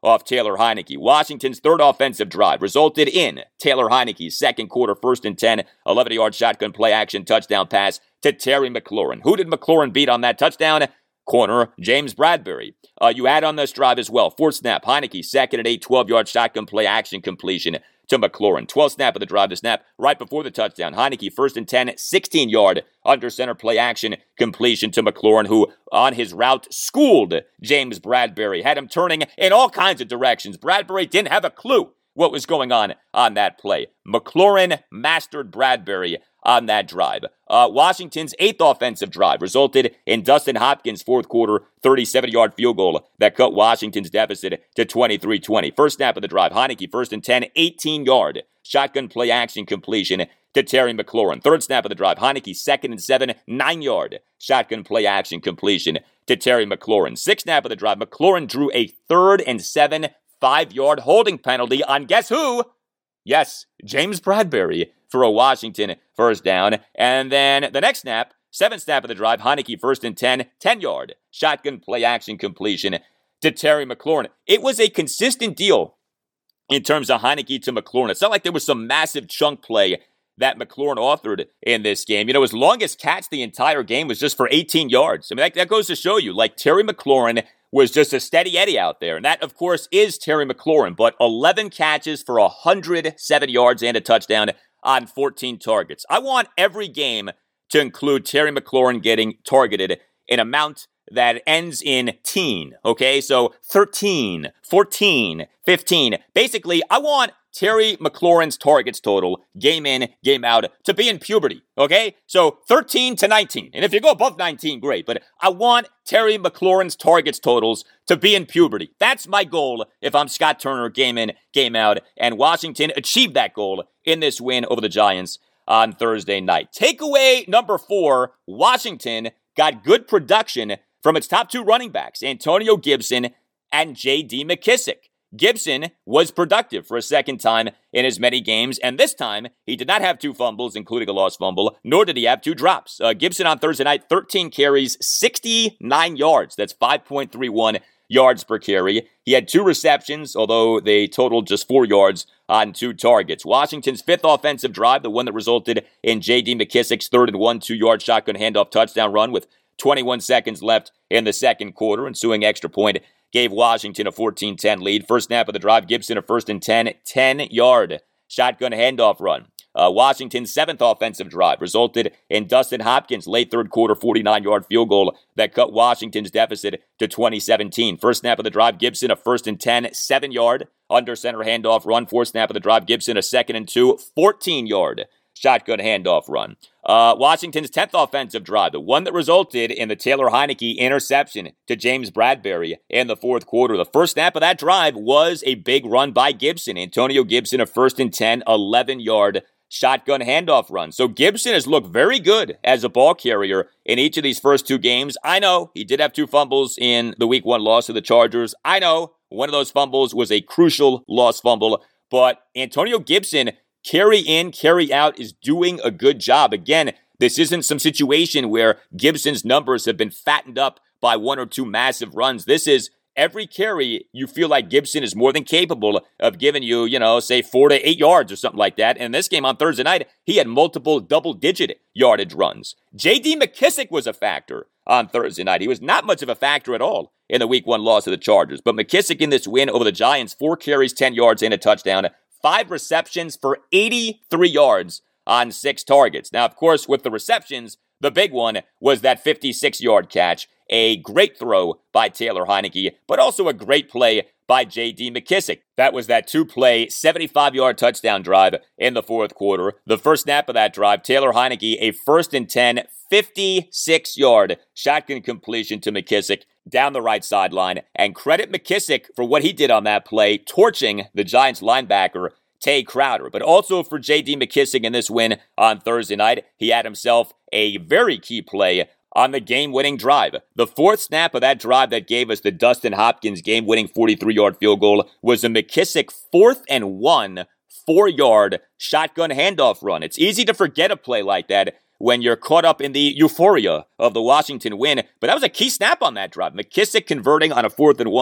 off Taylor Heinicke. Washington's third offensive drive resulted in Taylor Heinicke's second quarter first and ten, eleven-yard shotgun play action touchdown pass to Terry McLaurin. Who did McLaurin beat on that touchdown? Corner James Bradberry. Uh, you add on this drive as well. Fourth snap, Heinicke, second and eight, twelve-yard shotgun play action completion to McLaurin. twelfth snap of the drive, the snap right before the touchdown. Heinicke, first and ten, sixteen-yard under center play action completion to McLaurin, who on his route schooled James Bradberry, had him turning in all kinds of directions. Bradberry didn't have a clue what was going on on that play. McLaurin mastered Bradberry on that drive. Uh, Washington's eighth offensive drive resulted in Dustin Hopkins' fourth quarter thirty-seven-yard field goal that cut Washington's deficit to twenty-three twenty. First snap of the drive, Heinicke, first and ten, eighteen-yard shotgun play action completion to Terry McLaurin. Third snap of the drive, Heinicke, second and seven, nine-yard shotgun play action completion to Terry McLaurin. Sixth snap of the drive, McLaurin drew a third and seven, five-yard holding penalty on guess who? Yes, James Bradberry for a Washington first down. And then the next snap, seventh snap of the drive, Heinicke first and ten, ten-yard shotgun play action completion to Terry McLaurin. It was a consistent deal in terms of Heinicke to McLaurin. It's not like there was some massive chunk play that McLaurin authored in this game. You know, his longest catch the entire game was just for eighteen yards. I mean, that, that goes to show you, like, Terry McLaurin was just a steady Eddie out there. And that, of course, is Terry McLaurin. But eleven catches for one hundred seven yards and a touchdown on fourteen targets. I want every game to include Terry McLaurin getting targeted in amount that ends in teen, okay? So thirteen, fourteen, fifteen. Basically, I want Terry McLaurin's targets total, game in, game out, to be in puberty, okay? So thirteen to nineteen. And if you go above nineteen, great. But I want Terry McLaurin's targets totals to be in puberty. That's my goal if I'm Scott Turner, game in, game out. And Washington achieved that goal in this win over the Giants on Thursday night. Takeaway number four, Washington got good production from its top two running backs, Antonio Gibson and J D McKissic. Gibson was productive for a second time in as many games, and this time he did not have two fumbles, including a lost fumble, nor did he have two drops. Uh, Gibson on Thursday night, thirteen carries, sixty-nine yards. That's five point three one yards per carry. He had two receptions, although they totaled just four yards on two targets. Washington's fifth offensive drive, the one that resulted in J D McKissic's third and one, two-yard shotgun handoff touchdown run with twenty-one seconds left in the second quarter, ensuing extra point gave Washington a fourteen ten lead. First snap of the drive, Gibson a first and ten, ten-yard shotgun handoff run. Uh, Washington's seventh offensive drive resulted in Dustin Hopkins' late third quarter forty-nine-yard field goal that cut Washington's deficit to twenty seventeen. First snap of the drive, Gibson a first and ten, seven-yard under center handoff run. Fourth snap of the drive, Gibson a second and two, fourteen-yard shotgun handoff run. Uh, Washington's tenth offensive drive, the one that resulted in the Taylor Heinicke interception to James Bradberry in the fourth quarter. The first snap of that drive was a big run by Gibson. Antonio Gibson, a first and ten, eleven-yard shotgun handoff run. So Gibson has looked very good as a ball carrier in each of these first two games. I know he did have two fumbles in the week one loss to the Chargers. I know one of those fumbles was a crucial lost fumble, but Antonio Gibson, carry in, carry out, is doing a good job. Again, this isn't some situation where Gibson's numbers have been fattened up by one or two massive runs. This is every carry you feel like Gibson is more than capable of giving you, you know, say four to eight yards or something like that. And in this game on Thursday night, he had multiple double-digit yardage runs. J D McKissic was a factor on Thursday night. He was not much of a factor at all in the week one loss to the Chargers. But McKissic in this win over the Giants, four carries, ten yards, and a touchdown. Five receptions for eighty-three yards on six targets. Now, of course, with the receptions, the big one was that fifty-six-yard catch. A great throw by Taylor Heinicke, but also a great play by J D McKissic. That was that two-play, seventy-five-yard touchdown drive in the fourth quarter. The first snap of that drive, Taylor Heinicke, a first and ten, fifty-six-yard shotgun completion to McKissic down the right sideline. And credit McKissic for what he did on that play, torching the Giants linebacker, Tay Crowder. But also for J D McKissic in this win on Thursday night, he had himself a very key play on the game-winning drive. The fourth snap of that drive that gave us the Dustin Hopkins game-winning forty-three-yard field goal was a McKissic fourth and one, four-yard shotgun handoff run. It's easy to forget a play like that when you're caught up in the euphoria of the Washington win, but that was a key snap on that drive. McKissic converting on a fourth and one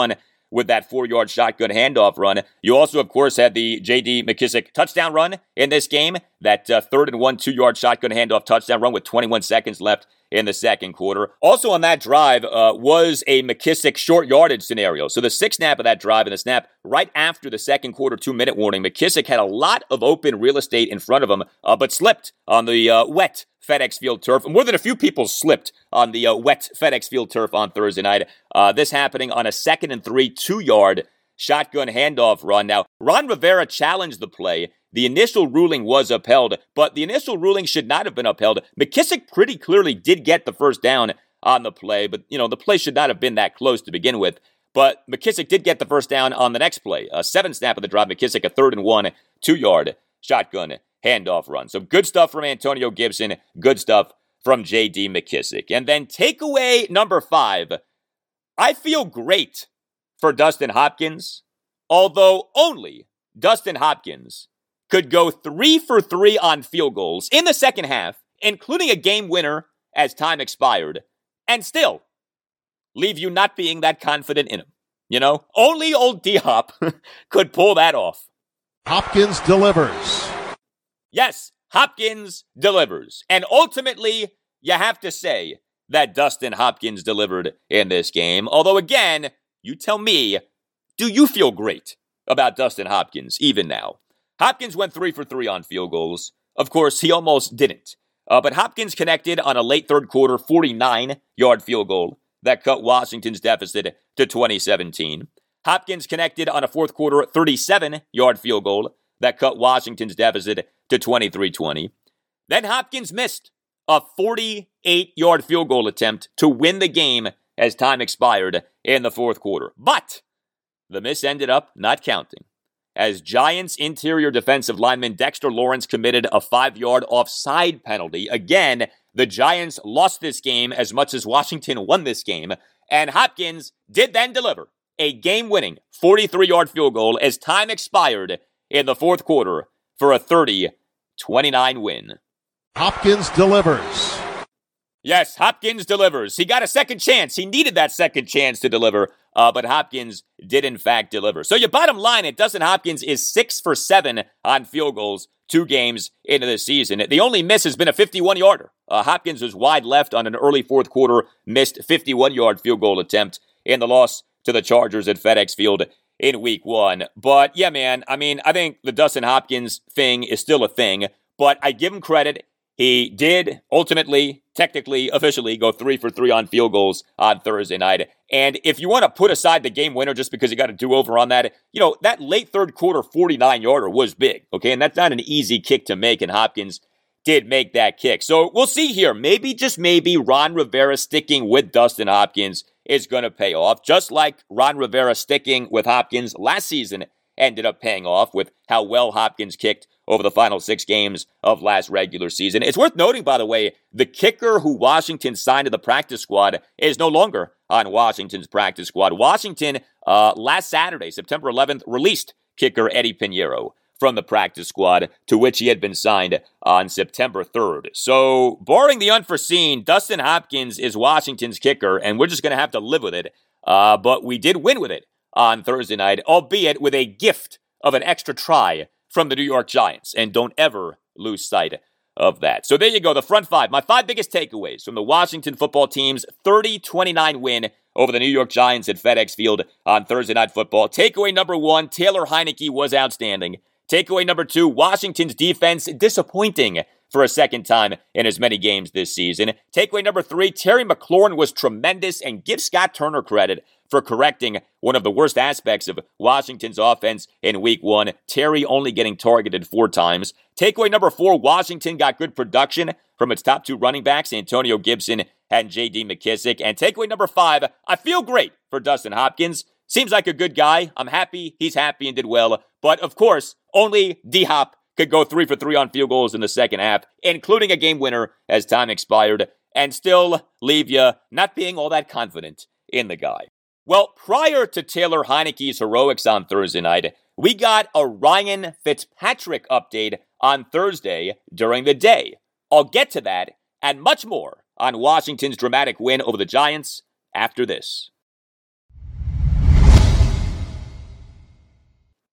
with that four-yard shotgun handoff run. You also, of course, had the J D McKissic touchdown run in this game, that uh, third and one, two-yard shotgun handoff touchdown run with twenty-one seconds left in the second quarter. Also on that drive uh, was a McKissic short yardage scenario. So the sixth snap of that drive and the snap right after the second quarter two-minute warning, McKissic had a lot of open real estate in front of him, uh, but slipped on the uh, wet FedEx Field turf. More than a few people slipped on the uh, wet FedEx Field turf on Thursday night. Uh, this happening on a second and three, two-yard shotgun handoff run. Now, Ron Rivera challenged the play. The initial ruling was upheld, but the initial ruling should not have been upheld. McKissic pretty clearly did get the first down on the play, but, you know, the play should not have been that close to begin with. But McKissic did get the first down on the next play. A seven snap of the drive, McKissic a third and one, two-yard shotgun handoff run. So good stuff from Antonio Gibson, good stuff from J D McKissic. And then takeaway number five, I feel great for Dustin Hopkins, although only Dustin Hopkins could go three for three on field goals in the second half, including a game winner as time expired, and still leave you not being that confident in him. You know, only old D-Hop could pull that off. Hopkins delivers. Yes, Hopkins delivers. And ultimately, you have to say that Dustin Hopkins delivered in this game. Although, again, you tell me, do you feel great about Dustin Hopkins even now? Hopkins went three for three on field goals. Of course, he almost didn't. Uh, but Hopkins connected on a late third quarter forty-nine-yard field goal that cut Washington's deficit to twenty seventeen. Hopkins connected on a fourth quarter thirty-seven-yard field goal that cut Washington's deficit to twenty-three twenty. Then Hopkins missed a forty-eight-yard field goal attempt to win the game as time expired in the fourth quarter. But the miss ended up not counting, as Giants interior defensive lineman Dexter Lawrence committed a five-yard offside penalty. Again, the Giants lost this game as much as Washington won this game, and Hopkins did then deliver a game-winning forty-three-yard field goal as time expired in the fourth quarter for a thirty twenty-nine win. Hopkins delivers. Yes, Hopkins delivers. He got a second chance. He needed that second chance to deliver, uh, but Hopkins did in fact deliver. So your bottom line, it Dustin Hopkins is six for seven on field goals, two games into the season. The only miss has been a fifty-one-yarder. Uh, Hopkins was wide left on an early fourth quarter, missed fifty-one-yard field goal attempt in the loss to the Chargers at FedEx Field in week one. But yeah, man, I mean, I think the Dustin Hopkins thing is still a thing, but I give him credit. He did ultimately, technically, officially go three for three on field goals on Thursday night. And if you want to put aside the game winner just because he got a do-over on that, you know, that late third quarter forty-nine-yarder was big, okay? And that's not an easy kick to make, and Hopkins did make that kick. So we'll see here. Maybe, just maybe, Ron Rivera sticking with Dustin Hopkins is going to pay off, just like Ron Rivera sticking with Hopkins last season ended up paying off with how well Hopkins kicked over the final six games of last regular season. It's worth noting, by the way, the kicker who Washington signed to the practice squad is no longer on Washington's practice squad. Washington, uh, last Saturday, September eleventh, released kicker Eddie Pinheiro from the practice squad, to which he had been signed on September third. So, barring the unforeseen, Dustin Hopkins is Washington's kicker, and we're just going to have to live with it. Uh, but we did win with it on Thursday night, albeit with a gift of an extra try from the New York Giants, and don't ever lose sight of that. So there you go, the front five. My five biggest takeaways from the Washington football team's thirty twenty-nine win over the New York Giants at FedEx Field on Thursday Night Football. Takeaway number one, Taylor Heinicke was outstanding. Takeaway number two, Washington's defense disappointing for a second time in as many games this season. Takeaway number three, Terry McLaurin was tremendous, and give Scott Turner credit for correcting one of the worst aspects of Washington's offense in week one. Terry only getting targeted four times. Takeaway number four, Washington got good production from its top two running backs, Antonio Gibson and J D McKissic. And takeaway number five, I feel great for Dustin Hopkins. Seems like a good guy. I'm happy he's happy and did well. But of course, only D-Hop could go three for three on field goals in the second half, including a game winner as time expired, and still leave you not being all that confident in the guy. Well, prior to Taylor Heinicke's heroics on Thursday night, we got a Ryan Fitzpatrick update on Thursday during the day. I'll get to that and much more on Washington's dramatic win over the Giants after this.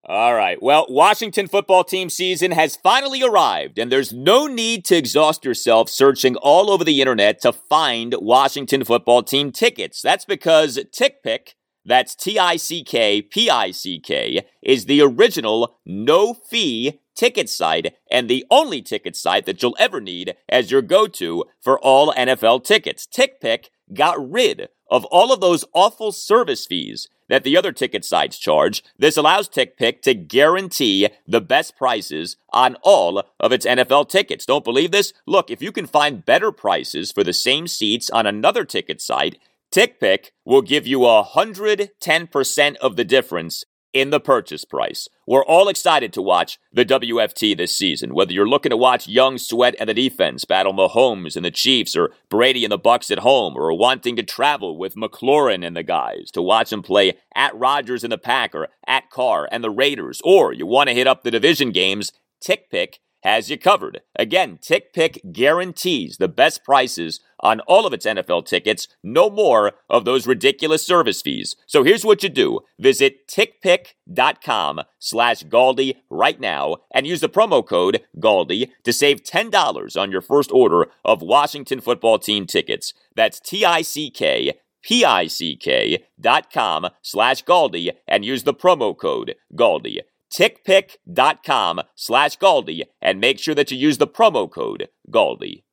All right. Well, Washington football team season has finally arrived, and there's no need to exhaust yourself searching all over the internet to find Washington football team tickets. That's because TickPick, that's T I C K P I C K, is the original no-fee ticket site and the only ticket site that you'll ever need as your go-to for all N F L tickets. TickPick got rid of all of those awful service fees that the other ticket sites charge. This allows TickPick to guarantee the best prices on all of its N F L tickets. Don't believe this? Look, if you can find better prices for the same seats on another ticket site, TickPick will give you one hundred ten percent of the difference in the purchase price. We're all excited to watch the W F T this season. Whether you're looking to watch young Sweat and the defense battle Mahomes and the Chiefs, or Brady and the Bucks at home, or wanting to travel with McLaurin and the guys to watch them play at Rodgers and the Pack, or at Carr and the Raiders, or you want to hit up the division games, TickPick has you covered. Again, TickPick guarantees the best prices on all of its N F L tickets, no more of those ridiculous service fees. So here's what you do. Visit tickpick.com slash Galdi right now and use the promo code Galdi to save ten dollars on your first order of Washington football team tickets. That's T-I-C-K P-I-C-K dot com slash Galdi and use the promo code Galdi. tickpick.com slash Galdi and make sure that you use the promo code Galdi.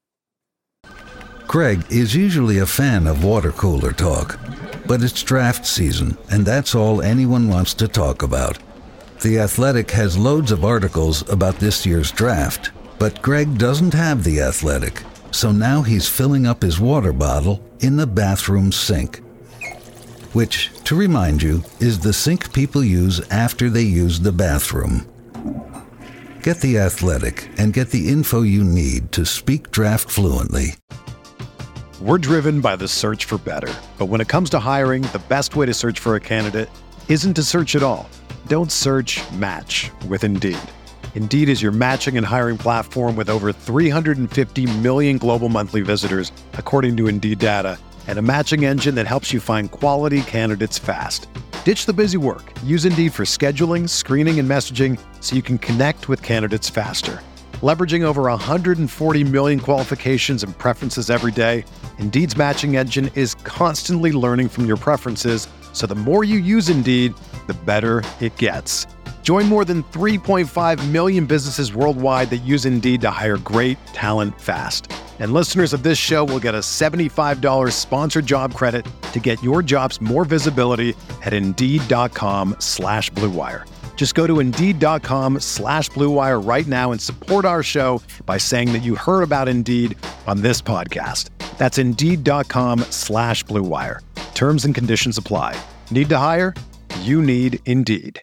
Greg is usually a fan of water cooler talk, but it's draft season, and that's all anyone wants to talk about. The Athletic has loads of articles about this year's draft, but Greg doesn't have The Athletic, so now he's filling up his water bottle in the bathroom sink. Which, to remind you, is the sink people use after they use the bathroom. Get The Athletic and get the info you need to speak draft fluently. We're driven by the search for better. But when it comes to hiring, the best way to search for a candidate isn't to search at all. Don't search, match with Indeed. Indeed is your matching and hiring platform with over three hundred fifty million global monthly visitors, according to Indeed data, and a matching engine that helps you find quality candidates fast. Ditch the busy work. Use Indeed for scheduling, screening, and messaging so you can connect with candidates faster. Leveraging over one hundred forty million qualifications and preferences every day, Indeed's matching engine is constantly learning from your preferences, so the more you use Indeed, the better it gets. Join more than three point five million businesses worldwide that use Indeed to hire great talent fast. And listeners of this show will get a seventy-five dollars sponsored job credit to get your jobs more visibility at Indeed.com slash Blue Wire. Just go to Indeed.com slash Blue Wire right now and support our show by saying that you heard about Indeed on this podcast. That's Indeed.com slash Blue Wire. Terms and conditions apply. Need to hire? You need Indeed.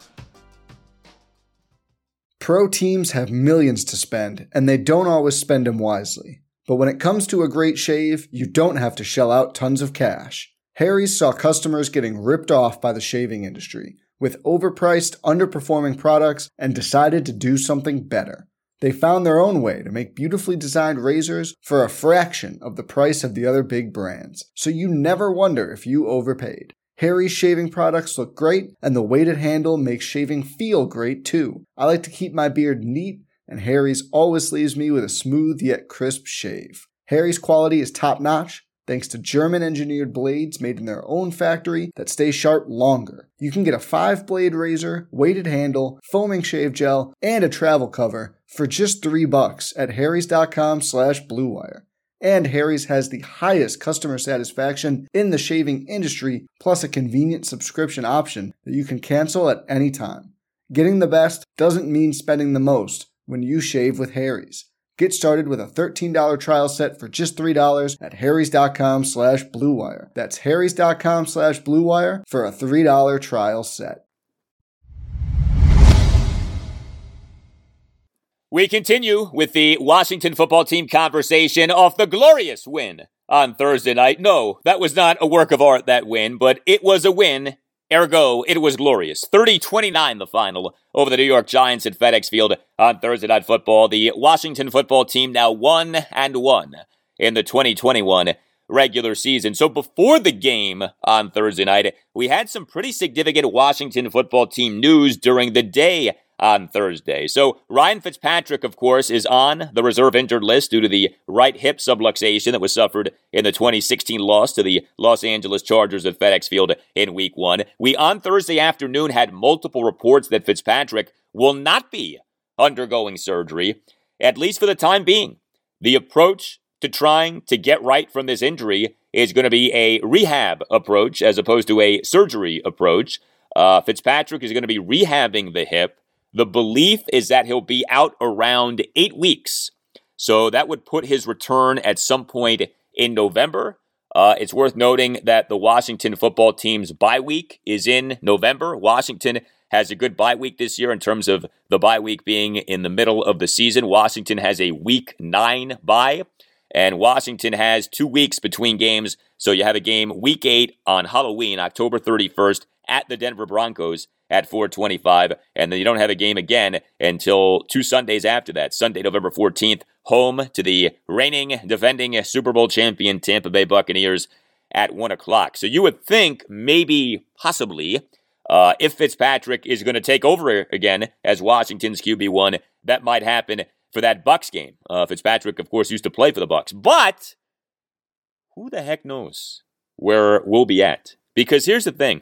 Pro teams have millions to spend, and they don't always spend them wisely. But when it comes to a great shave, you don't have to shell out tons of cash. Harry's saw customers getting ripped off by the shaving industry with overpriced, underperforming products and decided to do something better. They found their own way to make beautifully designed razors for a fraction of the price of the other big brands, so you never wonder if you overpaid. Harry's shaving products look great, and the weighted handle makes shaving feel great too. I like to keep my beard neat, and Harry's always leaves me with a smooth yet crisp shave. Harry's quality is top-notch, thanks to German-engineered blades made in their own factory that stay sharp longer. You can get a five-blade razor, weighted handle, foaming shave gel, and a travel cover for just three bucks at harrys.com slash bluewire. And Harry's has the highest customer satisfaction in the shaving industry, plus a convenient subscription option that you can cancel at any time. Getting the best doesn't mean spending the most when you shave with Harry's. Get started with a thirteen dollars trial set for just three dollars at harrys.com slash bluewire. That's harrys.com slash bluewire for a three dollars trial set. We continue with the Washington football team conversation off the glorious win on Thursday night. No, that was not a work of art, that win, but it was a win. Ergo, it was glorious. thirty twenty-nine the final over the New York Giants at FedEx Field on Thursday Night Football. The Washington football team now one and one in the twenty twenty-one regular season. So before the game on Thursday night, we had some pretty significant Washington football team news during the day on Thursday. So Ryan Fitzpatrick, of course, is on the reserve injured list due to the right hip subluxation that was suffered in the twenty sixteen loss to the Los Angeles Chargers at FedEx Field in week one. We, on Thursday afternoon, had multiple reports that Fitzpatrick will not be undergoing surgery, at least for the time being. The approach to trying to get right from this injury is going to be a rehab approach as opposed to a surgery approach. Uh, Fitzpatrick is going to be rehabbing the hip. The belief is that he'll be out around eight weeks. So that would put his return at some point in November. Uh, it's worth noting that the Washington football team's bye week is in November. Washington has a good bye week this year in terms of the bye week being in the middle of the season. Washington has a week nine bye, and Washington has two weeks between games. So you have a game week eight on Halloween, October thirty-first, at the Denver Broncos at four twenty-five, and then you don't have a game again until two Sundays after that. Sunday, November fourteenth, home to the reigning, defending Super Bowl champion Tampa Bay Buccaneers at one o'clock. So you would think maybe, possibly, uh, if Fitzpatrick is going to take over again as Washington's Q B one, that might happen for that Bucs game. Uh, Fitzpatrick, of course, used to play for the Bucs, but who the heck knows where we'll be at? Because here's the thing.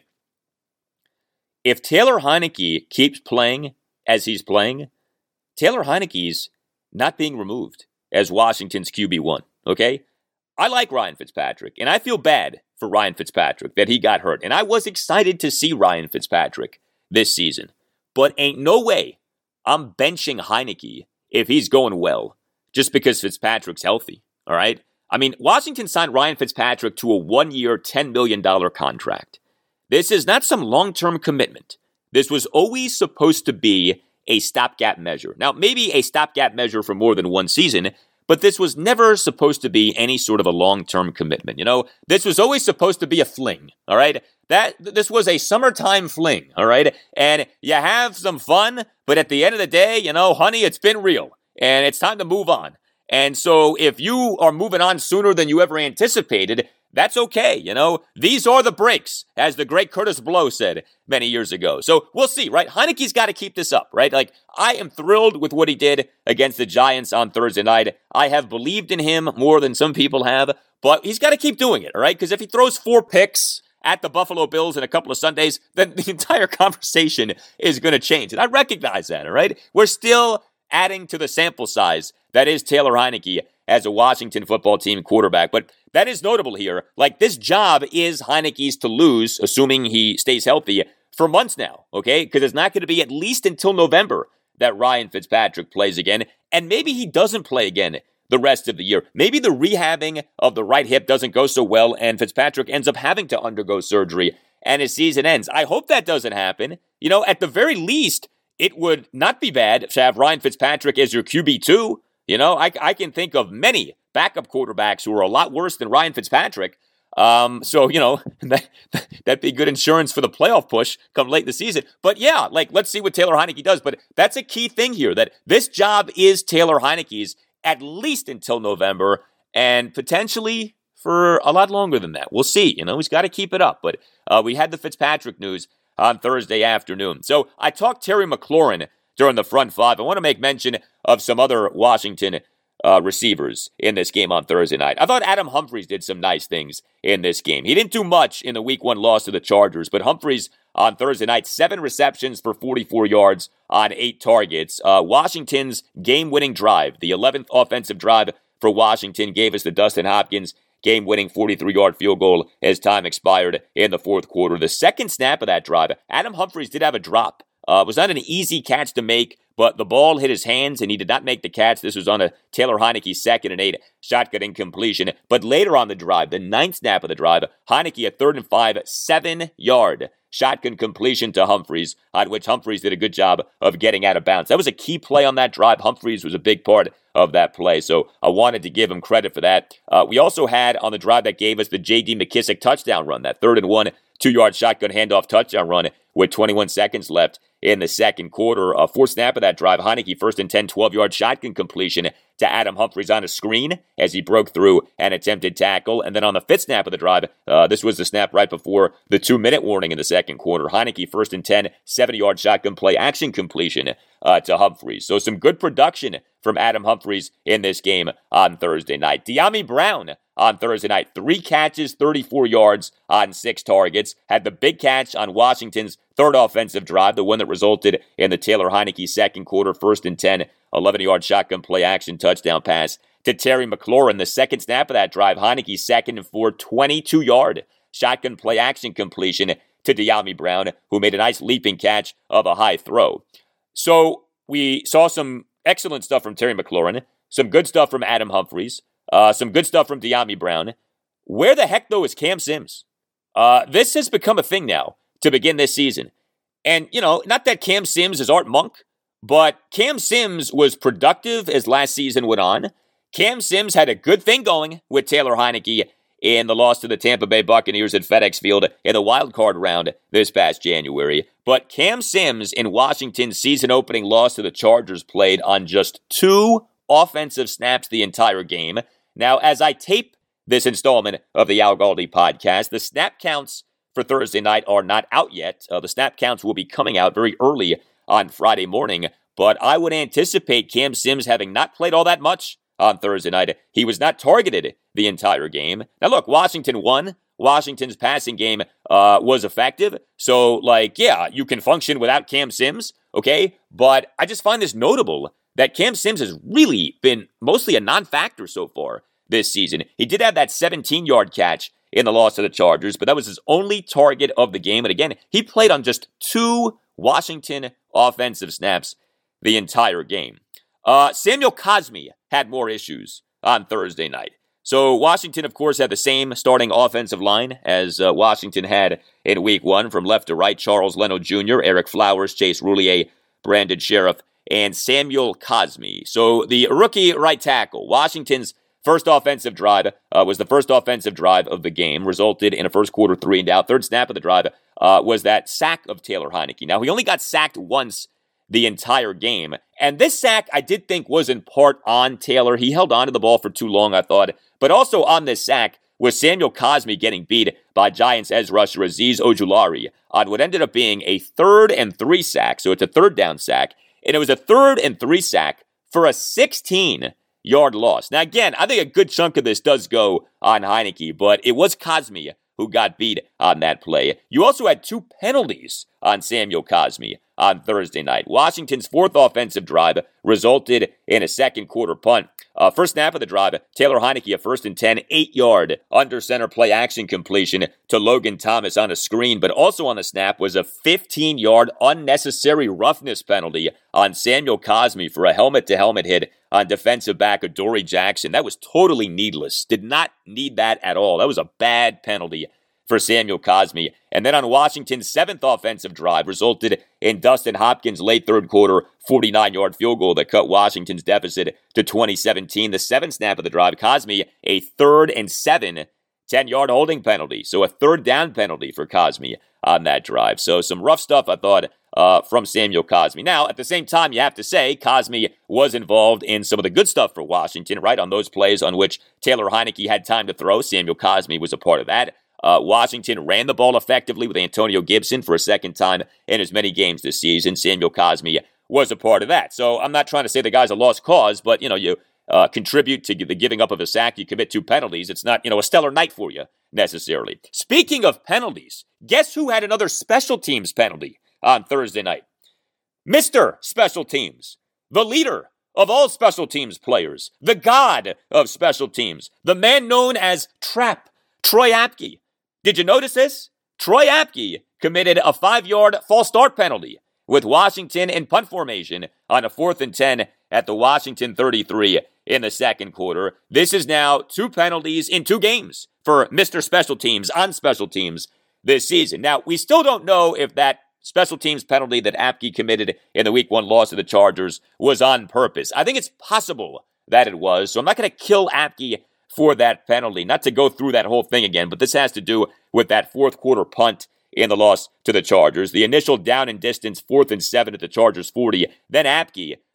If Taylor Heinicke keeps playing as he's playing, Taylor Heinicke's not being removed as Washington's Q B one, okay? I like Ryan Fitzpatrick, and I feel bad for Ryan Fitzpatrick that he got hurt. And I was excited to see Ryan Fitzpatrick this season. But ain't no way I'm benching Heinicke if he's going well just because Fitzpatrick's healthy, all right? I mean, Washington signed Ryan Fitzpatrick to a one-year, ten million dollars contract. This is not some long-term commitment. This was always supposed to be a stopgap measure. Now, maybe a stopgap measure for more than one season, but this was never supposed to be any sort of a long-term commitment. You know, this was always supposed to be a fling, all right? That this was a summertime fling, all right? And you have some fun, but at the end of the day, you know, honey, it's been real, and it's time to move on. And so if you are moving on sooner than you ever anticipated, that's okay, you know. These are the breaks, as the great Curtis Blow said many years ago. So we'll see, right? Heinicke's got to keep this up, right? Like, I am thrilled with what he did against the Giants on Thursday night. I have believed in him more than some people have, but he's got to keep doing it, all right? Because if he throws four picks at the Buffalo Bills in a couple of Sundays, then the entire conversation is going to change. And I recognize that, all right? We're still adding to the sample size that is Taylor Heinicke as a Washington football team quarterback. But that is notable here. Like, this job is Heinicke's to lose, assuming he stays healthy, for months now, okay? Because it's not going to be at least until November that Ryan Fitzpatrick plays again. And maybe he doesn't play again the rest of the year. Maybe the rehabbing of the right hip doesn't go so well, and Fitzpatrick ends up having to undergo surgery, and his season ends. I hope that doesn't happen. You know, at the very least, it would not be bad to have Ryan Fitzpatrick as your Q B two. You know, I, I can think of many backup quarterbacks who are a lot worse than Ryan Fitzpatrick. Um, so, you know, that, that'd be good insurance for the playoff push come late in the season. But yeah, like, let's see what Taylor Heinicke does. But that's a key thing here, that this job is Taylor Heinicke's at least until November, and potentially for a lot longer than that. We'll see. You know, he's got to keep it up. But uh, we had the Fitzpatrick news on Thursday afternoon. So I talked Terry McLaurin during the front five. I want to make mention of some other Washington uh, receivers in this game on Thursday night. I thought Adam Humphries did some nice things in this game. He didn't do much in the week one loss to the Chargers, but Humphries on Thursday night, seven receptions for forty-four yards on eight targets. Uh, Washington's game-winning drive, the eleventh offensive drive for Washington, gave us the Dustin Hopkins game-winning forty-three-yard field goal as time expired in the fourth quarter. The second snap of that drive, Adam Humphries did have a drop. Uh, it was not an easy catch to make, but the ball hit his hands, and he did not make the catch. This was on a Taylor Heinicke second and eight shotgun incompletion. But later on the drive, the ninth snap of the drive, Heinicke at third and five, seven-yard shotgun completion to Humphries, on which Humphries did a good job of getting out of bounds. That was a key play on that drive. Humphries was a big part of that play, so I wanted to give him credit for that. Uh, we also had on the drive that gave us the J D McKissick touchdown run, that third and one, two-yard shotgun handoff touchdown run with twenty-one seconds left in the second quarter. Uh, fourth snap of that drive, Heinicke first and ten, twelve-yard shotgun completion to Adam Humphries on a screen as he broke through an attempted tackle. And then on the fifth snap of the drive, uh, this was the snap right before the two-minute warning in the second quarter. Heinicke first and ten, seventy-yard shotgun play action completion uh, to Humphries. So some good production from Adam Humphries in this game on Thursday night. Dyami Brown on Thursday night, three catches, thirty-four yards on six targets. Had the big catch on Washington's third offensive drive, the one that resulted in the Taylor Heinicke second quarter, first and ten, eleven-yard shotgun play action touchdown pass to Terry McLaurin. The second snap of that drive, Heinicke second and four, twenty-two-yard shotgun play action completion to Dyami Brown, who made a nice leaping catch of a high throw. So we saw some excellent stuff from Terry McLaurin, some good stuff from Adam Humphries, uh, some good stuff from Dyami Brown. Where the heck, though, is Cam Sims? Uh, this has become a thing now to begin this season. And, you know, not that Cam Sims is Art Monk, but Cam Sims was productive as last season went on. Cam Sims had a good thing going with Taylor Heinicke in the loss to the Tampa Bay Buccaneers at FedEx Field in the wild card round this past January. But Cam Sims in Washington's season-opening loss to the Chargers played on just two offensive snaps the entire game. Now, as I tape this installment of the Al Galdi podcast, the snap counts for Thursday night are not out yet. Uh, the snap counts will be coming out very early on Friday morning, but I would anticipate Cam Sims having not played all that much on Thursday night. He was not targeted the entire game. Now look, Washington won. Washington's passing game uh, was effective. So, like, yeah, you can function without Cam Sims, okay? But I just find this notable that Cam Sims has really been mostly a non-factor so far this season. He did have that seventeen-yard catch in the loss to the Chargers, but that was his only target of the game. And again, he played on just two Washington offensive snaps the entire game. Uh, Samuel Cosmi had more issues on Thursday night. So Washington, of course, had the same starting offensive line as uh, Washington had in week one, from left to right: Charles Leno Junior, Eric Flowers, Chase Roulier, Brandon Sheriff, and Samuel Cosmi. So the rookie right tackle, Washington's first offensive drive uh, was the first offensive drive of the game, resulted in a first quarter three and out. Third snap of the drive uh, was that sack of Taylor Heinicke. Now, he only got sacked once the entire game, and this sack I did think was in part on Taylor. He held on to the ball for too long, I thought, but also on this sack was Samuel Cosmi getting beat by Giants edge rusher Azeez Ojulari on what ended up being a third and three sack. So it's a third down sack, and it was a third and three sack for a sixteen-yard loss. Now, again, I think a good chunk of this does go on Heinicke, but it was Cosmi who got beat on that play. You also had two penalties on Samuel Cosmi on Thursday night. Washington's fourth offensive drive resulted in a second quarter punt. Uh, first snap of the drive, Taylor Heinicke, a first and ten, eight-yard under center play action completion to Logan Thomas on a screen, but also on the snap was a fifteen-yard unnecessary roughness penalty on Samuel Cosmi for a helmet-to-helmet hit on defensive back Adoree Jackson. That was totally needless. Did not need that at all. That was a bad penalty for Samuel Cosmi. And then on Washington's seventh offensive drive resulted in Dustin Hopkins' late third quarter forty-nine-yard field goal that cut Washington's deficit to twenty seventeen. The seventh snap of the drive, Cosmi, a third and seven, ten-yard holding penalty. So a third down penalty for Cosmi on that drive. So some rough stuff, I thought, uh, from Samuel Cosmi. Now, at the same time, you have to say Cosmi was involved in some of the good stuff for Washington, right? On those plays on which Taylor Heinicke had time to throw, Samuel Cosmi was a part of that. Uh, Washington ran the ball effectively with Antonio Gibson for a second time in as many games this season. Samuel Cosmi was a part of that. So I'm not trying to say the guy's a lost cause, but, you know, you uh, contribute to the giving up of a sack, you commit two penalties. It's not, you know, a stellar night for you necessarily. Speaking of penalties, guess who had another special teams penalty on Thursday night? Mister Special Teams, the leader of all special teams players, the god of special teams, the man known as Trap, Troy Apke. Did you notice this? Troy Apke committed a five-yard false start penalty with Washington in punt formation on a fourth and ten at the Washington thirty-three in the second quarter. This is now two penalties in two games for Mister Special Teams on special teams this season. Now, we still don't know if that special teams penalty that Apke committed in the week one loss to the Chargers was on purpose. I think it's possible that it was, so I'm not going to kill Apke for that penalty. Not to go through that whole thing again, but this has to do with that fourth quarter punt in the loss to the Chargers. The initial down and distance, fourth and seven at the Chargers forty. Then Apke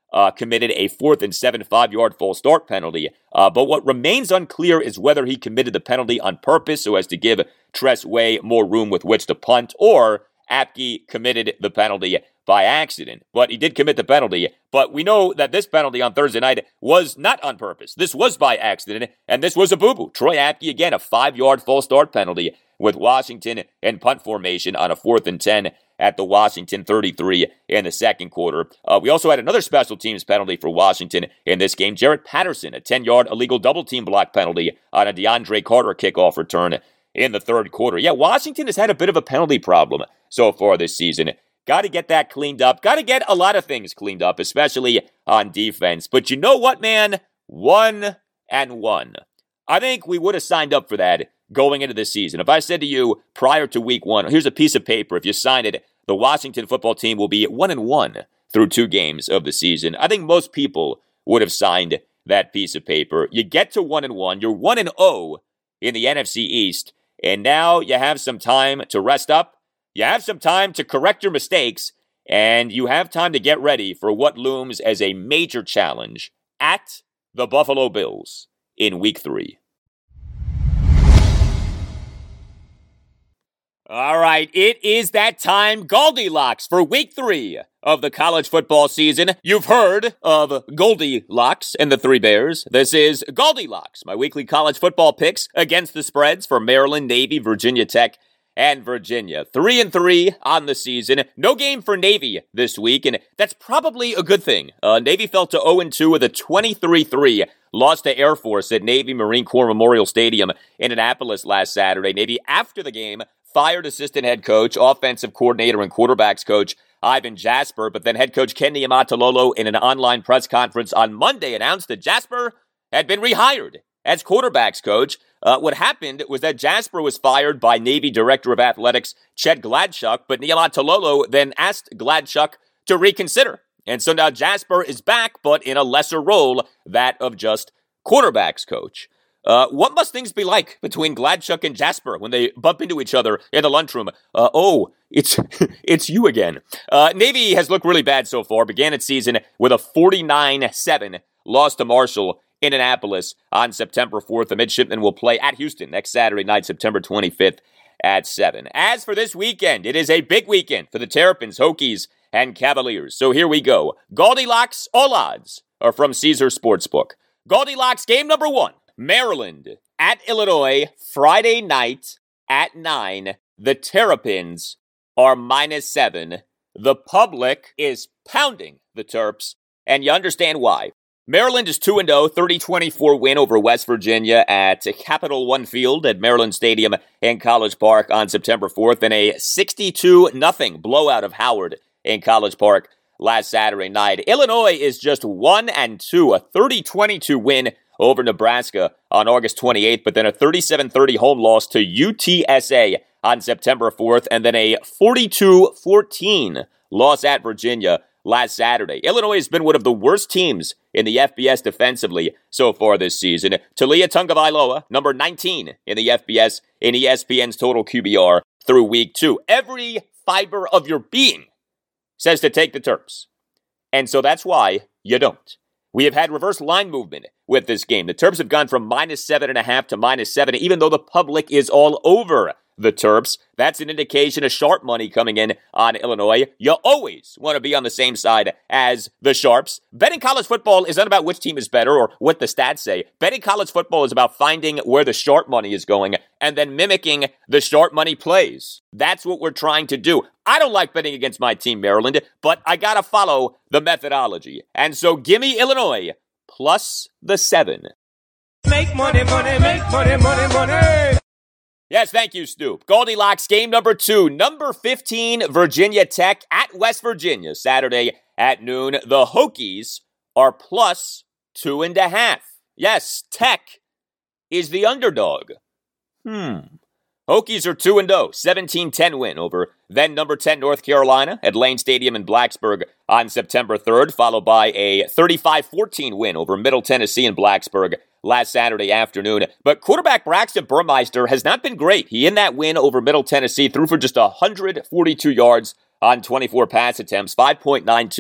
uh, committed a fourth and seven five-yard false start penalty. Uh, but what remains unclear is whether he committed the penalty on purpose so as to give Tress Way more room with which to punt, or Apke committed the penalty by accident. But he did commit the penalty. But we know that this penalty on Thursday night was not on purpose. This was by accident, and this was a boo-boo. Troy Apke, again, a five-yard false start penalty with Washington in punt formation on a fourth and ten at the Washington thirty-three in the second quarter. Uh, we also had another special teams penalty for Washington in this game. Jarrett Patterson, a ten-yard illegal double-team block penalty on a DeAndre Carter kickoff return in the third quarter. Yeah, Washington has had a bit of a penalty problem so far this season. Got to get that cleaned up. Got to get a lot of things cleaned up, especially on defense. But you know what, man? One and one. I think we would have signed up for that going into the season. If I said to you prior to week one, here's a piece of paper, if you sign it, the Washington football team will be one and one through two games of the season, I think most people would have signed that piece of paper. You get to one and one, you're one and oh in the N F C East, and now you have some time to rest up, you have some time to correct your mistakes, and you have time to get ready for what looms as a major challenge at the Buffalo Bills in week three. All right, it is that time, Goldilocks, for week three of the college football season. You've heard of Goldilocks and the Three Bears. This is Goldilocks, my weekly college football picks against the spreads for Maryland, Navy, Virginia Tech, and Virginia. Three and three on the season. No game for Navy this week, and that's probably a good thing. Uh, Navy fell to oh and two with a twenty-three three loss to Air Force at Navy Marine Corps Memorial Stadium in Annapolis last Saturday. Navy, after the game, fired assistant head coach, offensive coordinator, and quarterbacks coach Ivan Jasper, but then head coach Ken Niumatalolo in an online press conference on Monday announced that Jasper had been rehired as quarterbacks coach. Uh, what happened was that Jasper was fired by Navy Director of Athletics Chet Gladchuk, but Niumatalolo then asked Gladchuk to reconsider. And so now Jasper is back, but in a lesser role, that of just quarterbacks coach. Uh, what must things be like between Gladchuk and Jasper when they bump into each other in the lunchroom? Uh, oh, it's it's you again. Uh, Navy has looked really bad so far. Began its season with a forty-nine seven loss to Marshall in Annapolis on September fourth. The Midshipmen will play at Houston next Saturday night, September twenty-fifth at seven. As for this weekend, it is a big weekend for the Terrapins, Hokies, and Cavaliers. So here we go. Goldilocks, all odds are from Caesar Sportsbook. Goldilocks, game number one. Maryland at Illinois, Friday night at nine. The Terrapins are minus seven. The public is pounding the Terps, and you understand why. Maryland is two and oh, thirty twenty-four win over West Virginia at Capital One Field at Maryland Stadium in College Park on September fourth, and a sixty-two nothing blowout of Howard in College Park last Saturday night. Illinois is just one and two, a thirty twenty-two win over Nebraska on August twenty-eighth, but then a thirty-seven thirty home loss to U T S A on September fourth, and then a forty-two fourteen loss at Virginia last Saturday. Illinois has been one of the worst teams in the F B S defensively so far this season. Taulia Tagovailoa, number nineteen in the F B S in E S P N's total Q B R through week two. Every fiber of your being says to take the Terps. And so that's why you don't. We have had reverse line movement with this game. The Terps have gone from minus seven and a half to minus seven, even though the public is all over the Terps. That's an indication of sharp money coming in on Illinois. You always want to be on the same side as the Sharps. Betting college football is not about which team is better or what the stats say. Betting college football is about finding where the sharp money is going and then mimicking the sharp money plays. That's what we're trying to do. I don't like betting against my team, Maryland, but I got to follow the methodology. And so give me Illinois plus the seven. Make money, money, make money, money, money. Yes, thank you, Stoop. Goldilocks, game number two. Number fifteen, Virginia Tech at West Virginia, Saturday at noon. The Hokies are plus two and a half. Yes, Tech is the underdog. Hmm. Hokies are two and oh, seventeen ten win over then number ten North Carolina at Lane Stadium in Blacksburg on September third, followed by a thirty-five fourteen win over Middle Tennessee in Blacksburg last Saturday afternoon. But quarterback Braxton Burmeister has not been great. He, in that win over Middle Tennessee, threw for just one hundred forty-two yards on twenty-four pass attempts, five point nine two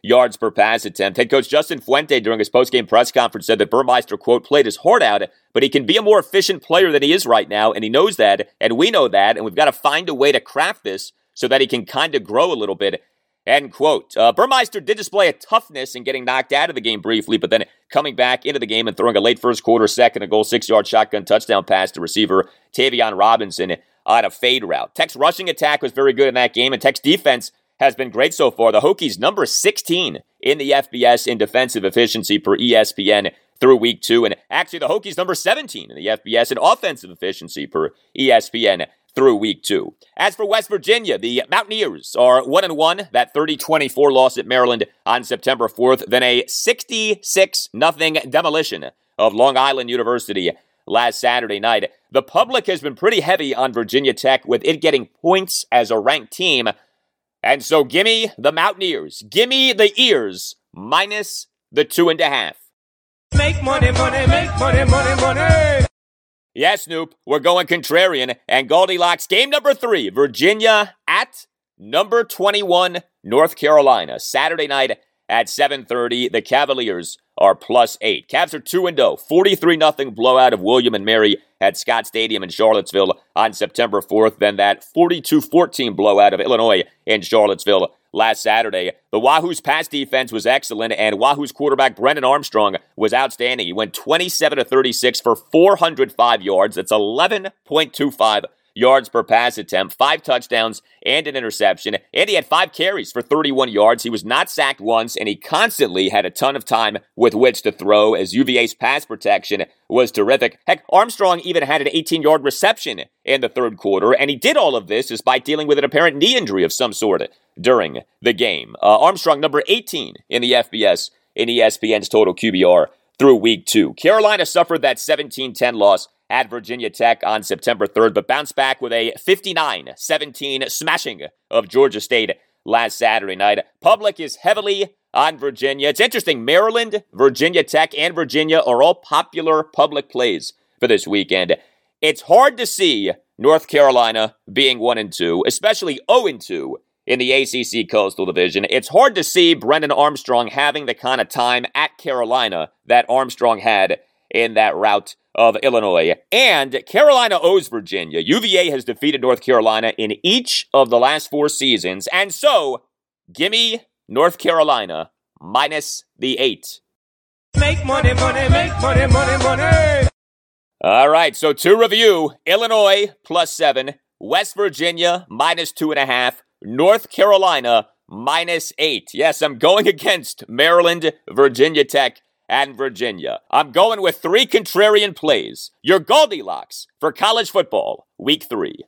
yards per pass attempt. Head coach Justin Fuente during his postgame press conference said that Burmeister, quote, played his heart out, but he can be a more efficient player than he is right now, and he knows that, and we know that, and we've got to find a way to craft this so that he can kind of grow a little bit, end quote. Uh, Burmeister did display a toughness in getting knocked out of the game briefly, but then coming back into the game and throwing a late first quarter, second and goal, six-yard shotgun touchdown pass to receiver Tavion Robinson on a fade route. Tech's rushing attack was very good in that game, and Tech's defense has been great so far. The Hokies number sixteen in the F B S in defensive efficiency per E S P N through week two. And actually the Hokies number seventeen in the F B S in offensive efficiency per E S P N through week two. As for West Virginia, the Mountaineers are one and one, that thirty twenty-four loss at Maryland on September fourth, then a sixty-six nothing demolition of Long Island University last Saturday night. The public has been pretty heavy on Virginia Tech with it getting points as a ranked team. And so gimme the Mountaineers. Gimme the ears minus the two and a half. Make money, money, make money, money, money. Yes, Snoop, we're going contrarian. And Goldilocks, game number three, Virginia at number twenty-one, North Carolina. Saturday night at seven thirty, the Cavaliers are plus eight. Cavs are two and oh, forty-three nothing blowout of William and Mary at Scott Stadium in Charlottesville on September fourth. Then that forty-two fourteen blowout of Illinois in Charlottesville last Saturday. The Wahoo's pass defense was excellent, and Wahoo's quarterback Brennan Armstrong was outstanding. He went twenty-seven to thirty-six for four hundred five yards. That's eleven point two five yards per pass attempt, five touchdowns and an interception, and he had five carries for thirty-one yards. He was not sacked once, and he constantly had a ton of time with which to throw, as U V A's pass protection was terrific. Heck, Armstrong even had an eighteen-yard reception in the third quarter, and he did all of this despite dealing with an apparent knee injury of some sort during the game. Uh, Armstrong, number eighteen in the F B S in E S P N's total Q B R through week two. Carolina suffered that seventeen ten loss at Virginia Tech on September third, but bounced back with a fifty-nine seventeen smashing of Georgia State last Saturday night. Public is heavily on Virginia. It's interesting, Maryland, Virginia Tech, and Virginia are all popular public plays for this weekend. It's hard to see North Carolina being one and two, especially oh and two in the A C C Coastal Division. It's hard to see Brennan Armstrong having the kind of time at Carolina that Armstrong had in that route of Illinois. And Carolina owes Virginia. U V A has defeated North Carolina in each of the last four seasons. And so, gimme North Carolina minus the eight. Make money, money, make money, money, money. All right, so to review, Illinois plus seven, West Virginia minus two and a half, North Carolina minus eight. Yes, I'm going against Maryland, Virginia Tech, and Virginia. I'm going with three contrarian plays. Your Goldilocks for college football, week three.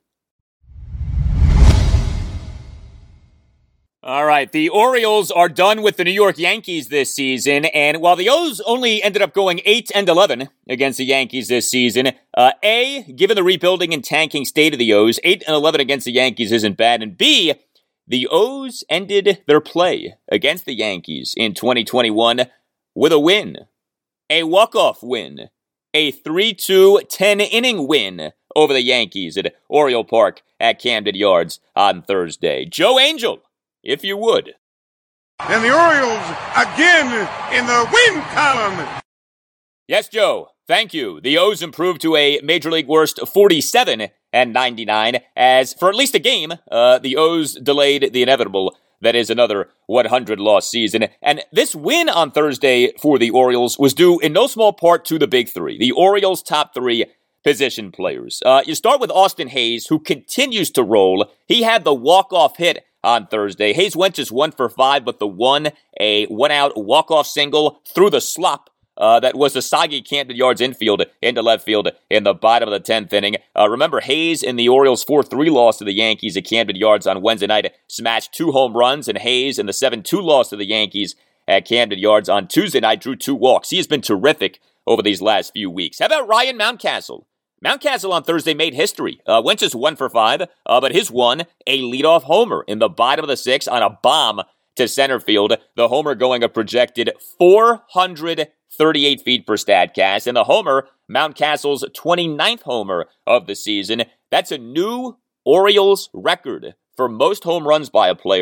All right, the Orioles are done with the New York Yankees this season, and while the O's only ended up going eight and eleven against the Yankees this season, uh, A, given the rebuilding and tanking state of the O's, eight and eleven against the Yankees isn't bad, and B, the O's ended their play against the Yankees in twenty twenty-one with a win, a walk-off win, a three two ten-inning win over the Yankees at Oriole Park at Camden Yards on Thursday. Joe Angel, if you would. And the Orioles again in the win column. Yes, Joe, thank you. The O's improved to a Major League worst forty-seven and ninety-nine, as for at least a game, uh, the O's delayed the inevitable. That is another one hundred loss season. And this win on Thursday for the Orioles was due in no small part to the big three, the Orioles' top three position players. Uh, you start with Austin Hayes, who continues to roll. He had the walk-off hit on Thursday. Hayes went just one for five, but the one, a one-out walk-off single through the slop. Uh, that was the soggy Camden Yards infield into left field in the bottom of the tenth inning. Uh, remember, Hayes in the Orioles' four three loss to the Yankees at Camden Yards on Wednesday night smashed two home runs, and Hayes in the seven two loss to the Yankees at Camden Yards on Tuesday night drew two walks. He has been terrific over these last few weeks. How about Ryan Mountcastle? Mountcastle on Thursday made history. Uh, went just one for five, uh, but his one, a leadoff homer in the bottom of the sixth on a bomb to center field. The homer going a projected four hundred thirty-eight feet per Statcast, and the homer, Mountcastle's twenty-ninth homer of the season. That's a new Orioles record for most home runs by a player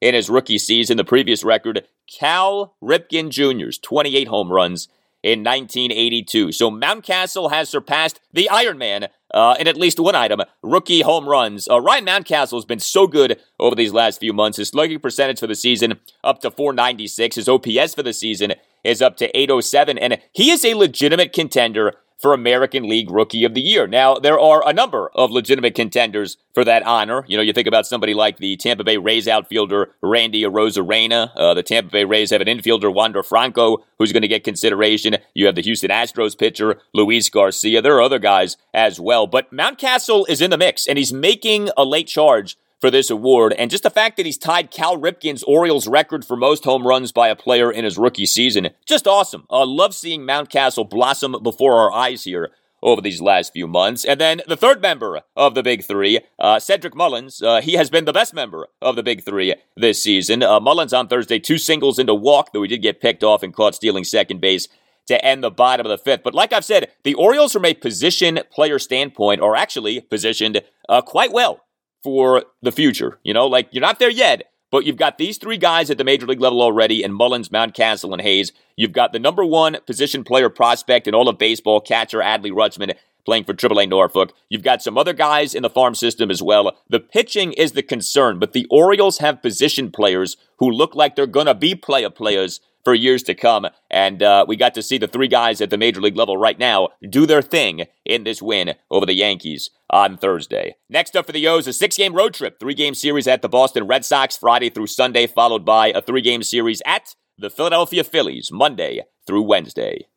in his rookie season. The previous record, Cal Ripken Junior's twenty-eight home runs in nineteen eighty-two. So Mountcastle has surpassed the Iron Man uh, in at least one item, rookie home runs. Uh, Ryan Mountcastle has been so good over these last few months. His slugging percentage for the season up to four ninety-six. His O P S for the season is up to eight oh seven, and he is a legitimate contender for American League Rookie of the Year. Now, there are a number of legitimate contenders for that honor. You know, you think about somebody like the Tampa Bay Rays outfielder Randy Arozarena. Uh, the Tampa Bay Rays have an infielder, Wander Franco, who's going to get consideration. You have the Houston Astros pitcher, Luis Garcia. There are other guys as well. But Mountcastle is in the mix, and he's making a late charge for this award, and just the fact that he's tied Cal Ripken's Orioles record for most home runs by a player in his rookie season, just awesome. I uh, love seeing Mountcastle blossom before our eyes here over these last few months. And then the third member of the Big Three, uh, Cedric Mullins, uh, he has been the best member of the Big Three this season. Uh, Mullins on Thursday, two singles into walk, though he did get picked off and caught stealing second base to end the bottom of the fifth. But like I've said, the Orioles from a position player standpoint are actually positioned uh, quite well for the future. You know, like, you're not there yet, but you've got these three guys at the major league level already in Mullins, Mountcastle, and Hayes. You've got the number one position player prospect in all of baseball, catcher Adley Rutschman, playing for triple A Norfolk. You've got some other guys in the farm system as well. The pitching is the concern, but the Orioles have position players who look like they're going to be player players for years to come. And uh, we got to see the three guys at the major league level right now do their thing in this win over the Yankees on Thursday. Next up for the O's, a six-game road trip, three-game series at the Boston Red Sox Friday through Sunday, followed by a three-game series at the Philadelphia Phillies Monday through Wednesday.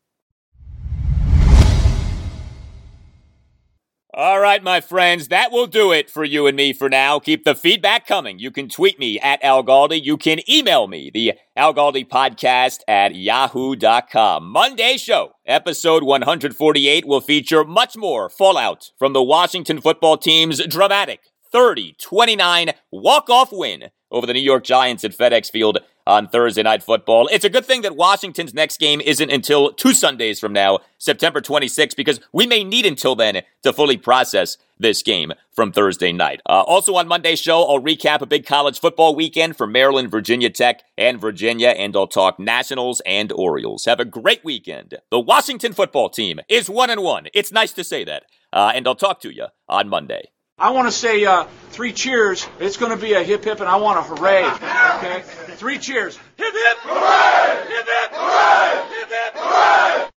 All right, my friends, that will do it for you and me for now. Keep the feedback coming. You can tweet me at Al Galdi. You can email me, the Al Galdi podcast at yahoo dot com. Monday show, episode one forty-eight, will feature much more fallout from the Washington football team's dramatic thirty twenty-nine walk-off win over the New York Giants at FedEx Field on Thursday Night Football. It's a good thing that Washington's next game isn't until two Sundays from now, September twenty-sixth, because we may need until then to fully process this game from Thursday night. Uh, also on Monday's show, I'll recap a big college football weekend for Maryland, Virginia Tech, and Virginia, and I'll talk Nationals and Orioles. Have a great weekend. The Washington football team is one and one. It's nice to say that. Uh, and I'll talk to you on Monday. I want to say uh, three cheers. It's going to be a hip hip, and I want a hooray. Okay? Three cheers. Hip hip! Hooray! Hip hip! Hooray! Hip hip! Hooray!